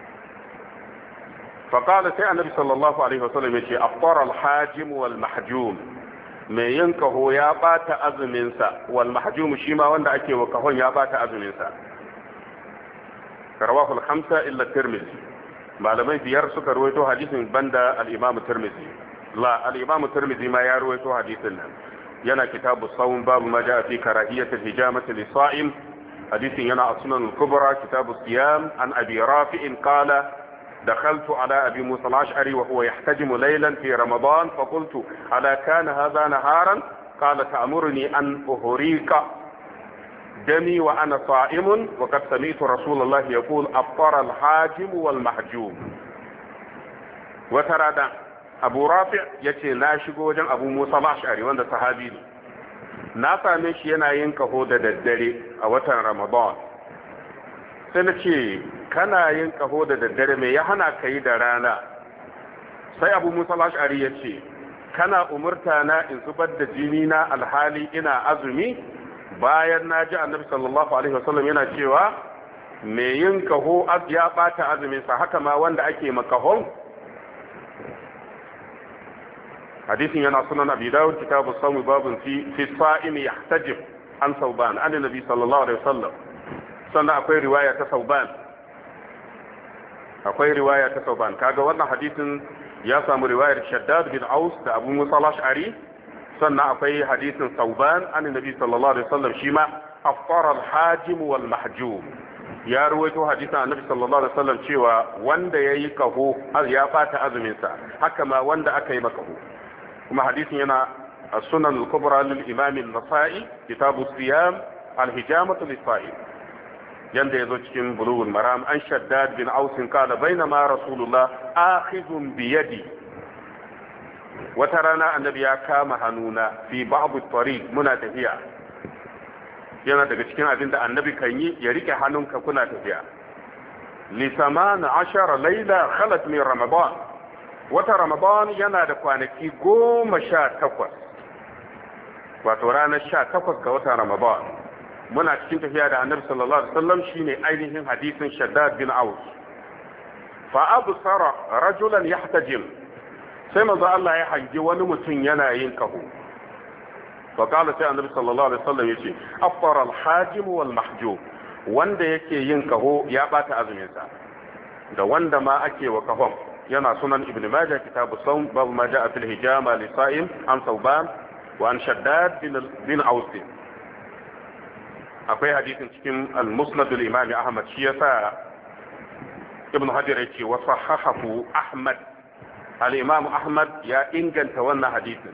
fa qala sai annabi sallallahu alaihi wasallam yace afṭara al-hajim wal mahjum mai yin kaho ya bata azumin sa wal mahjum shi ma wanda ake wa kahon ya bata azumin sa rawahu al-khamsa illa Tirmidhi malamai biyar suka ruwaito hadisin banda al-Imam Tirmidhi la al-Imam Tirmidhi ma ya ruwaito hadisin nan yana kitabu sawm babu ma jaa fi karahiyatil hijamati lis-sa'im hadisin yana as-sunan al-kubra kitabu siyam an abi rafi'in qala دخلت على أبي موسى الأشعري وهو يحتجم ليلا في رمضان فقلت ألا كان هذا نهارا قال تأمرني أن أهريك دمي وأنا صائم وقد سمعت رسول الله يقول أفطر الحاجم والمحجوم وترى abu rafi ya ce na shigo wajen abu musa mashari wanda sahabi ne na same shi yana yin kaho da daddare a watan ramadan sai na ce kana yin kaho da daddare mai ya hana ka yi da rana sai abu musa mashari ya ce kana umurta na in zubar da jini na alhali ina azumi bayan na ji annabi sallallahu alaihi wasallam yana cewa mai yin kaho ya bata azumin sa haka ma wanda ake makahon. hadisin yana sunan abi dawud kitabu sawm babun fi sa'im yahtajib an sauban an nabi sallallahu alaihi wasallam. sannan akwai riwaya ta sauban kaga wannan hadisin ya samu riwayar shaddad bin aus da abu musa al-ash'ari. sannan akwai hadisin sauban an nabi sallallahu alaihi wasallam shi ma afṭara al-hajim wal mahjum ya ruwaito hadisin annabi sallallahu alaihi wasallam cewa wanda yayi kaho ya bata azumin sa haka ma wanda aka yi makaho. kuma hadisin yana as-sunan al-kubra lil imam an-nasa'i kitabu siyam al-hijamatu lis-sa'im yanda yazo cikin bulughul maram an shaddad bin aus qala bainama rasulullah akhidhun bi yadi wata rana annabi ya kama hannuna fi ba'd at-tariq muna tafiya yana daga cikin abin da annabi kan yi ya rike hannunka kuna tafiya li 18 layla khalat min ramadan wata ramadan yana da kwanaki 18 wato ranar 18 ga watan ramadan muna cikin tafiya da annabi sallallahu alaihi wasallam shine ainihin hadisin shaddad bin aus fa absara rajulan yahtajim sai manzo Allah ya hangi wani mutum yana yin kaho fa kala sai annabi sallallahu alaihi wasallam yace afara al-hajim wal mahjub wanda yake yin kaho ya bata azumin sa da wanda ma ake wa kahon yana sunan ibn majah kitabu sawm babu ma jaa fil hijama li sa'im an sauban wa an shaddad bin aus akwai hadisin cikin al-musnad al-imam ahmad shi yasa ibn hajar yace wa sahahahu ahmad al-imam ahmad ya inganta wannan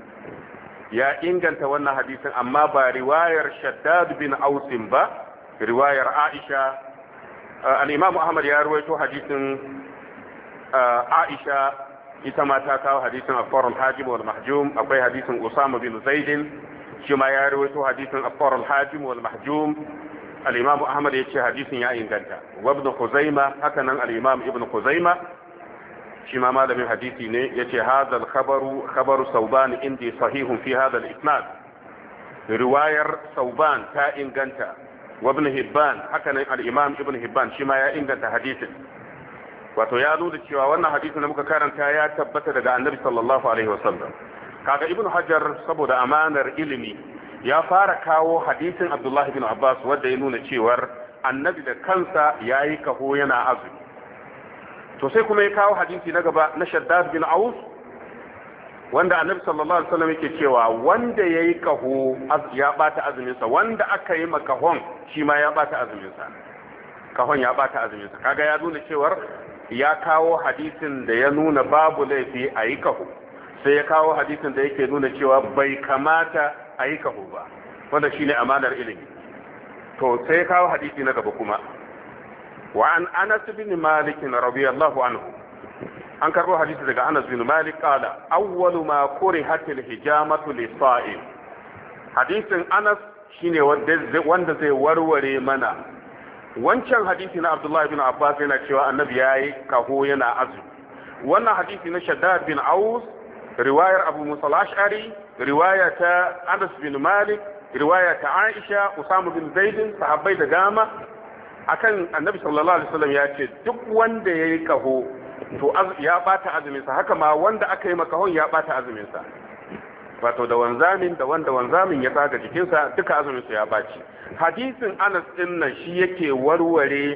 hadisin amma ba riwayar shaddad bin aus ba riwayar aisha al-imam ahmad ya rawaito hadisin aisha ita ma ta kawo hadisin afar al-hajim wal mahjum akwai hadisin usama bin zaid shi ma ya rawaito hadisin afar al-hajim wal mahjum al-imam ahmad yace hadisin ya inganta wa ibn khuzaimah haka nan al-imam ibn khuzaimah shi ma malamin hadisi ne yace hadha al-khabaru sauban indi sahihun fi hadha al-isnad riwayar sauban ta inganta wa ibn hibban haka nan al-imam ibn hibban shi ma ya inganta hadisin wato ya nuna cewa wannan hadisin da muka karanta ya tabbata daga annabi sallallahu alaihi wasallam kaga ibn hajar saboda amanar ilimi ya fara kawo hadisin abdullahi bin abbas wanda ya nuna cewar annabi da kansa yayi kaho yana azumi to sai kuma ya kawo hadisi na gaba na shaddad bin aus wanda annabi sallallahu alaihi wasallam yake cewa wanda yayi kaho ya bata azumin sa wanda aka yi makahon shi ma ya bata azumin sa kahon ya bata azumin sa kaga ya nuna cewar ya kawo hadisin da ya nuna babu laifi a yi kaho sai ya kawo hadisin da yake nuna cewa bai kamata a yi kaho ba wanda shine amanar ilimi to sai ya kawo hadisi na gaba kuma wa an anas bin malik radiyallahu anhu an karbo hadisi daga anas bin malik qala awwalu ma kurihat al-hijamatu lis-sa'im hadisin anas shine wanda zai warware mana wancan hadisi na abdullahi bin abbas yana cewa annabi yayi kaho yana azumi wannan hadisi na shaddad bin aus riwayar abu musa al-ash'ari riwaya ta anas bin malik riwaya ta aisha usama bin zaid sahabbai da dama akan annabi sallallahu alaihi wasallam ya ce duk wanda yayi kaho to ya bata azumin sa haka ma wanda aka yi makahon ya bata azumin sa wato da wanzamin da wanda wanzamin ya tsaga jikin sa duka azumin sa ya baci hadisin Anas din nan shi yake warware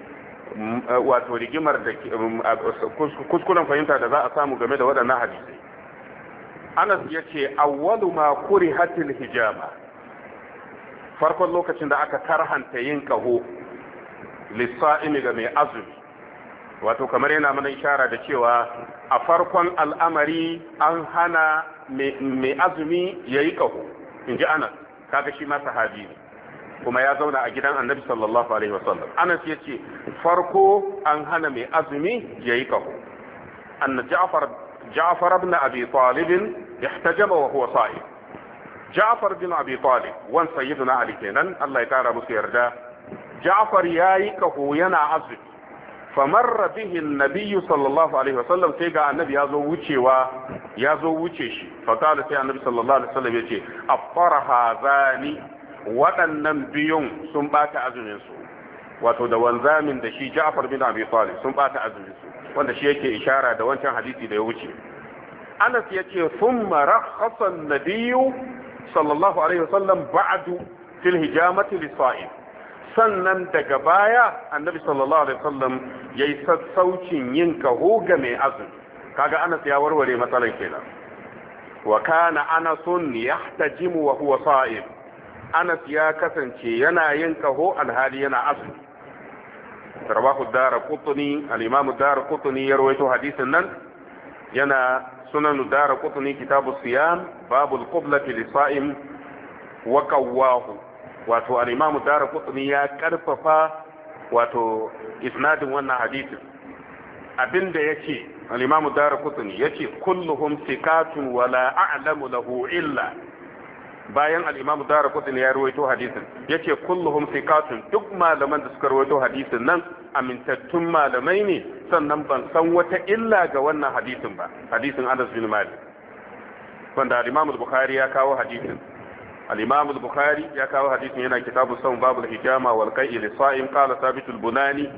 wato rigimar da kuskuren fahimta da za a samu game da waɗannan hadisi Anas yace awwalu ma kurihatil hijama farkon lokacin da aka karhanta yin kaho lissa'imi ga mai azumi wato kamar yana mana ishara da cewa a farkon al'amari an hana mai azumi ya yi ƙaho in ji anas kaga shi ma sahabi ne kuma ya zauna a gidan annabi sallallahu alaihi wasallam anas ya ce farko an hana mai azumi ya yi ƙaho anna ja'far ibn abi talib ihtajaba wa huwa sa'im ja'far bin abi talib wan sayyiduna ali kenan Allah ya kara musu yarda ja'far yayi kaho yana azumi famarra bihi an-nabiy sallallahu alaihi wasallam sai ga annabi yazo wuce shi fa kala sai annabi sallallahu alaihi wasallam yace afara hazani waɗannan biyun sun bata azumin su wato da wanzamin da shi Ja'far bin Abi Talib sun bata azumin su wanda shi yake ishara da wancan hadisi da ya wuce Anas yace thumma rakhasa an-nabiy sallallahu alaihi wasallam ba'du fil hijamati lis-sa'im sannan daga baya annabi sallallahu alaihi wasallam yayi sassaucin yin kaho ga mai azumi kaga Anas ya warware matsalar kenan wa kana Anasun yahtajimu wa huwa sa'im Anas ya kasance yana yin kaho alhali yana azumi rawahu ad-Daraqutni al-Imam ad-Daraqutni ya rawaito hadisin nan yana sunan ad-Daraqutni kitabu siyam babu al-qiblati lis-sa'im wa qawwahu wato al-Imam ad-Daraqutni ya karfafa wato isnadin wannan hadisin abinda yake al-Imam ad-Daraqutni yace kulluhum thiqatun wala a'lamu lahu illa bayan al-Imam ad-Daraqutni ya rawaito hadisin yace kulluhum thiqatun duk malaman da suka rawaito hadisin nan amintattun malamai ne sannan ban san wata illa ga wannan hadisin ba hadisin Anas bin Malik wanda al-Imam al-Bukhari ya kawo hadisin al-Imam al-Bukhari ya kawo hadisin yana kitabu sawm babul hijama wal qai'i lis-sa'im qala thabit al-bunani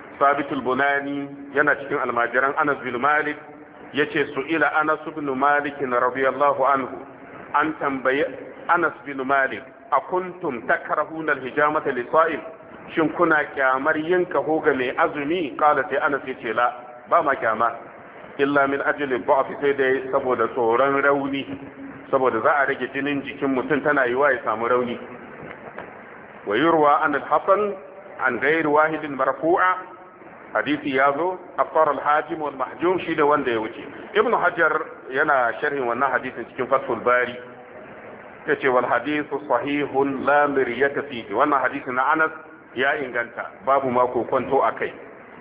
yana cikin almajiran Anas bin Malik yace su'ila Anas bin Malik radiyallahu anhu an tambaye Anas bin Malik akuntum takrahuna al-hijamata lis-sa'im shin kuna kyamar yin kaho ga mai azumi kala sai Anas yace la ba ma kyama illa min ajli ba'f sai dai saboda tsoron rauni saboda za a rage jinin jikin mutum tana yiwa ya samu rauni wa yurwa an al-hasan an ghayr wahidin marfu'a hadisi yazo afar al-hajim wal mahjum shi da wanda ya wuce ibnu hajar yana sharhin wannan hadisin cikin fathul bari yace wal hadithu sahihun la miryata fihi wannan hadisin na Anas ya inganta babu ma kokonto akai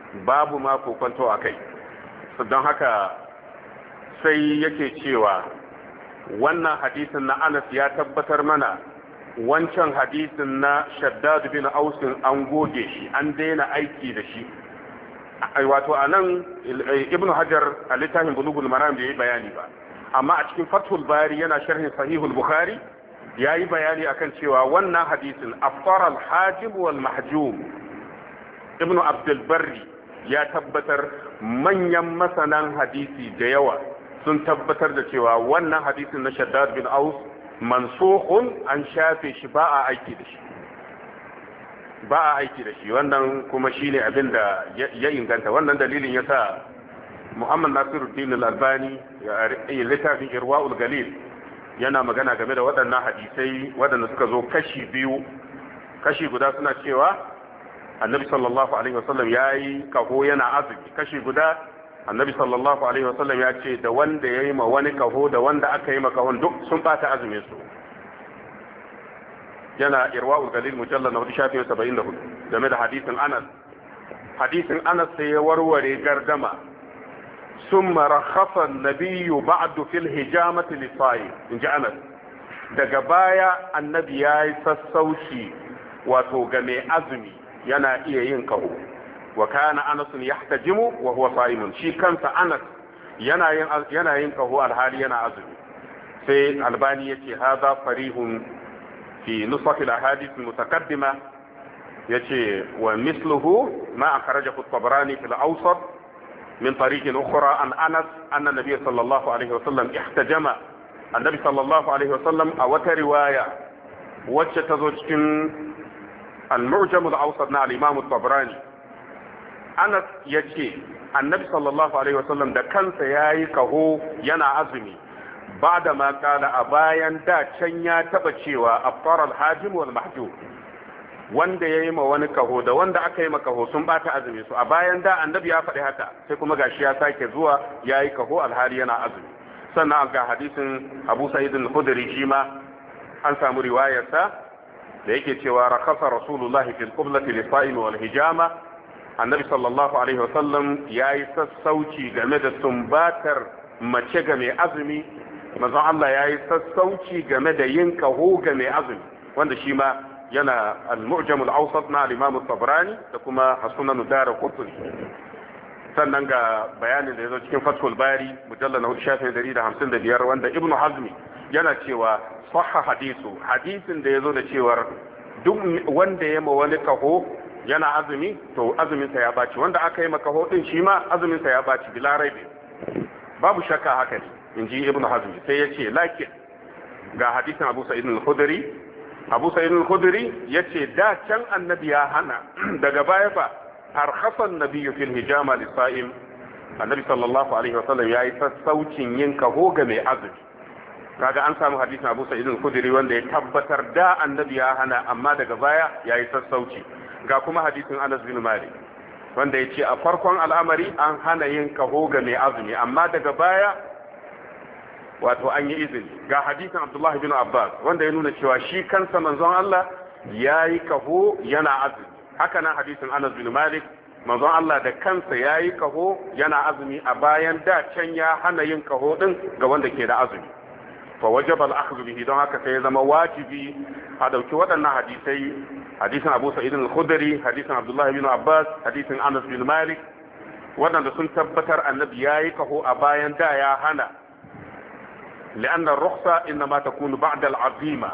don haka sai yake cewa wannan hadisin na Anas ya tabbatar mana wancan hadisin na Shaddad bin Aus an goge shi an daina aiki da shi wato anan Ibn Hajar a littafin Bulughul Maram bai yi bayani ba amma a cikin Fathul Bari yana sharhin Sahihul Bukhari yayi bayani akan cewa wannan hadisin afṭara al-hajib wal mahjum Ibn Abdul Barri ya tabbatar manyan masanan hadisi da yawa sun tabbatar da cewa wannan hadisin na Shaddad bin Aus mansukhun an shafe shi ba a aiki da shi wannan kuma shine abin da ya inganta wannan dalilin yasa Muhammad Nasiruddin Al-Albani ya littafin Irwaul Galil yana magana game da waɗannan hadisai waɗanda suka zo kashi biyu kashi guda suna cewa Annabi sallallahu alaihi wasallam yayi kaho yana azumi kashi guda Annabi sallallahu alaihi wasallam ya ce da wanda yayi ma wani kaho da wanda aka yi ma kahon duk sun bata azumin su yana Irwaul Galil mujallal na 74 game da hadisin Anas sai ya warware gardama summa rakhasa an-nabiy ba'du fil hijamati lis-sa'im inji Anas daga baya annabi yayi sassauci wato ga mai azumi yana iya yin kaho wa kana Anas yahtajimu wa huwa sa'imun shi kansa Anas yana yin kaho alhali yana azumi sai Albani yace hadha farihun في نصف الأحاديث المتقدمة يتي ومثله ما أخرجه الطبراني في الأوسط من طريق أخرى عن أنس أن النبي صلى الله عليه وسلم احتجم النبي صلى الله عليه وسلم أو رواية وجتزوج المعجم الأوسط مع الإمام الطبراني أنس يتي النبي صلى الله عليه وسلم ده كان سيايكه ينا عزمي بعد ما قال أبايا دا شنيا تبتشيوا أفطار الحاجم والمحجوب wanda ya yi ma wani kaho da wanda aka yi ma kaho sun bata azumi su a bayan da annabi ya faɗi haka sai kuma gashi ya sake zuwa ya yi kaho alhali yana azumi sannan ga hadisin Abu Sa'id al-Khudri shi ma an samu riwayarsa da yake cewa rakasa rasulullahi fil qiblati lis-sa'im wal hijama annabi sallallahu alaihi wasallam yayi sassauci game da sumbatar mace ga mai azumi manzon Allah yayi sassauci game da yin kaho ga mai azumi wanda shi ma yana al-mu'jam al-awsat na al-imam at-tabrani da kuma as-sunan ad-darqutni sannan ga bayanin da yazo cikin fathul bari mujallal 455 wanda ibnu hazmi yana cewa sahha hadisin da yazo da cewa duk wanda ya ma wani kaho yana azumi to azuminsa ya baci, wanda aka yi makaho din shi ma azuminsa ya baci bila raibi, babu shakka haka ne inji ibnu hazm. sai ya ce lakin ga hadisin abu sa'id al-khudri, abu sa'id al-khudri yace da can annabi ya hana, daga baya fa arkhasa an-nabiy fil hijama lis-sa'im, annabi sallallahu alaihi wasallam yayi sassaucin yin kaho ga mai azumi. kaga an samu hadisin abu sa'id al-khudri wanda ya tabbatar da annabi ya hana, amma daga baya yayi sassauci. ga kuma hadisin Anas bin Malik wanda ya ce a farkon al'amari an hana yin kaho ga mai azumi, amma daga baya wato an yi izini. ga hadisin Abdullah bin Abbas wanda ya nuna cewa shi kansa manzon Allah yayi kaho yana azumi. haka nan hadisin Anas bin Malik, manzon Allah da kansa yayi kaho yana azumi, a bayan da can ya hana yin kaho din ga wanda ke da azumi. fa wajaba al-akhdhu bihi, don haka sai ya zama wajibi a dauki waɗannan hadisai, hadisin Abu Sa'id al-Khudri, hadisin Abdullah bin Abbas, hadisin Anas bin Malik, waɗanda sun tabbatar annabi yayi kaho a bayan da ya hana. لأن الرخصة إنما تكون بعد العزيمة.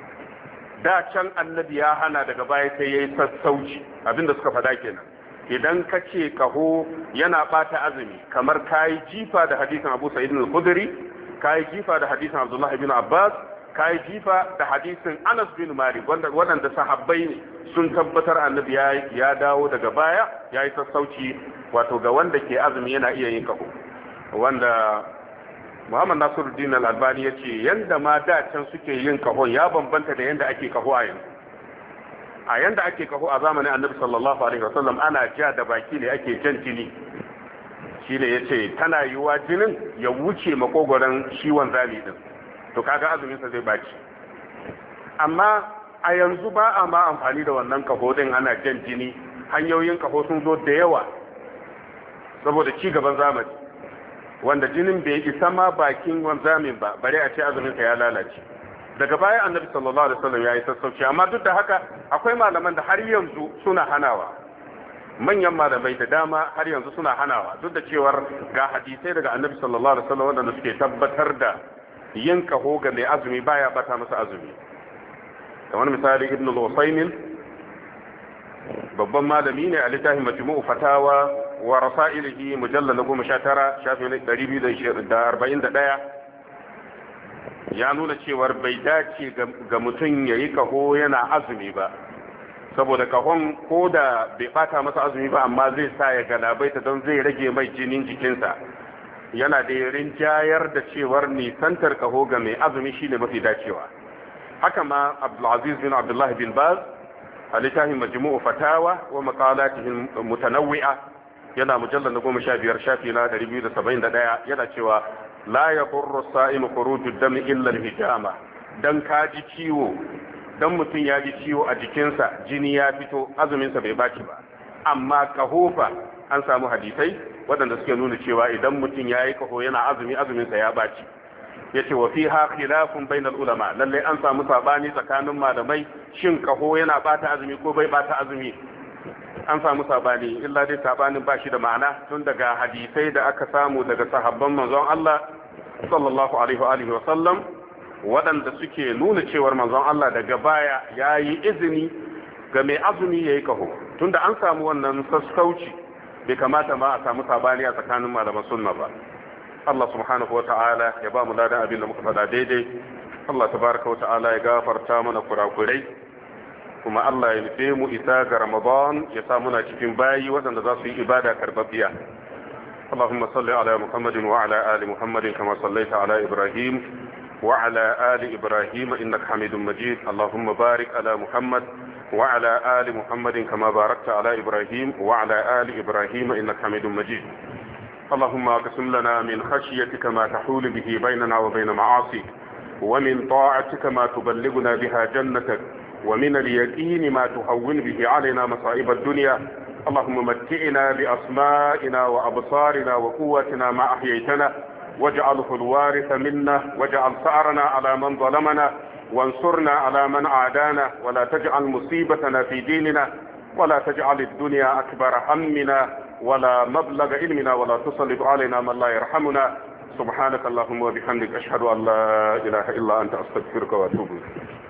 da can annabi ya hana, daga baya sai yayi sassauci, abinda suka faɗa kenan. idan ka ce kaho yana bata azumi, kamar kai jifa da hadisin Abu Sa'id al-Khudri, kai jifa da hadisin Abdullah ibn Abbas, kai jifa da hadisin Anas bin Malik, wanda sahabbai ne sun tabbatar annabi ya dawo daga baya yayi sassauci, wato ga wanda ke azumi yana iya yin kaho. wanda Muhammad Nasiruddin Al-Albani yace yanda ma da can suke yin kaho ya bambanta da yanda ake kaho a yanzu. a yanda ake kaho a zamanin Annabi sallallahu alaihi wasallam ana ja da baki ne, ake jan jini. shi ne yace tana yiwa jinin ya wuce makogoran shi wanzami din, to kaga azumin sa zai baci. amma a yanzu ba a ma amfani da wannan kaho din, ana jan jini. hanyoyin kaho sun zo da yawa saboda ci gaban zamani, wanda jinin bai isa ma bakin wanzamin ba, bare a ce azumin sa ya lalace. daga baya annabi sallallahu alaihi wasallam yayi sassauci, amma duk da haka akwai malaman da har yanzu suna hanawa, manyan malamai da dama har yanzu suna hanawa, duk da cewar ga hadisai daga annabi sallallahu alaihi wasallam wanda suke tabbatar da yin kaho ga mai azumi baya bata masa azumi. kamar misali ibn al-Usaymin, babban malami ne, a littafin Majmu'u Fatawa wa Rasailihi mujallal 19 shafi 241 ya nuna cewar bai dace ga mutum yayi kaho yana azumi ba, saboda kahon ko da bai bata masa azumi ba amma zai sa ya galabaita, don zai rage mai jinin jikinsa. yana da rinjayar da cewar nisantar kaho ga mai azumi shine mafi dacewa. haka ma Abdulaziz bin Abdullah bin Baz a littafin Majmu'u Fatawa wa Maqalatihi Mutanawwi'a yana mujallal 15 shafi na 271 yana cewa la yaqurru as-sa'imu khuruju ad-dami illa al-hijama. dan kaji ciwo, dan mutum ya ji ciwo a jikinsa, jini ya fito, azuminsa bai baci ba. amma kahofa an samu hadisai waɗanda suke nuna cewa idan mutum ya yi kaho yana azumi, azuminsa ya baci. yace wa fiha khilafun bainal ulama, lalle an samu sabani tsakanin malamai, shin kaho yana bata azumi ko bai bata azumi. an samu sabani, illa dai sabanin ba shi da ma'ana, tun daga hadisai da aka samu daga sahabban manzon Allah sallallahu alaihi wa alihi wa sallam waɗanda suke nuna cewar manzon Allah daga baya yayi izini ga mai azumi yayi kaho. tunda an samu wannan sassauci, bai kamata ma a samu sabani a tsakanin malaman sunna ba. Allah subhanahu wa ta'ala ya ba mu ladan abin da muka faɗa daidai. Allah tabaraka wa ta'ala ya gafarta mana kurakurai, kuma Allah ya nufe mu isa ga Ramadan ya sa muna cikin bayi waɗanda za su yi ibada karbabbiya. اللهم صل على محمد وعلى آل محمد كما صليت على إبراهيم وعلى آل إبراهيم إنك حميد مجيد. اللهم بارك على محمد وعلى آل محمد كما باركت على إبراهيم وعلى آل إبراهيم إنك حميد مجيد. اللهم اقسم لنا من خشيتك ما تحول به بيننا وبين معاصيك، ومن طاعتك ما تبلغنا بها جنتك، ومن اليقين ما تهون به علينا مصائب الدنيا. اللهم متعنا بأسمائنا وأبصارنا وقوتنا ما أحييتنا، واجعله الوارث منا، واجعل ثأرنا على من ظلمنا، وانصرنا على من عادانا، ولا تجعل مصيبتنا في ديننا، ولا تجعل الدنيا أكبر همنا ولا مبلغ علمنا، ولا تسلط علينا من لا يرحمنا. سبحانك اللهم وبحمدك أشهد أن لا إله إلا أنت أستغفرك وأتوب إليك.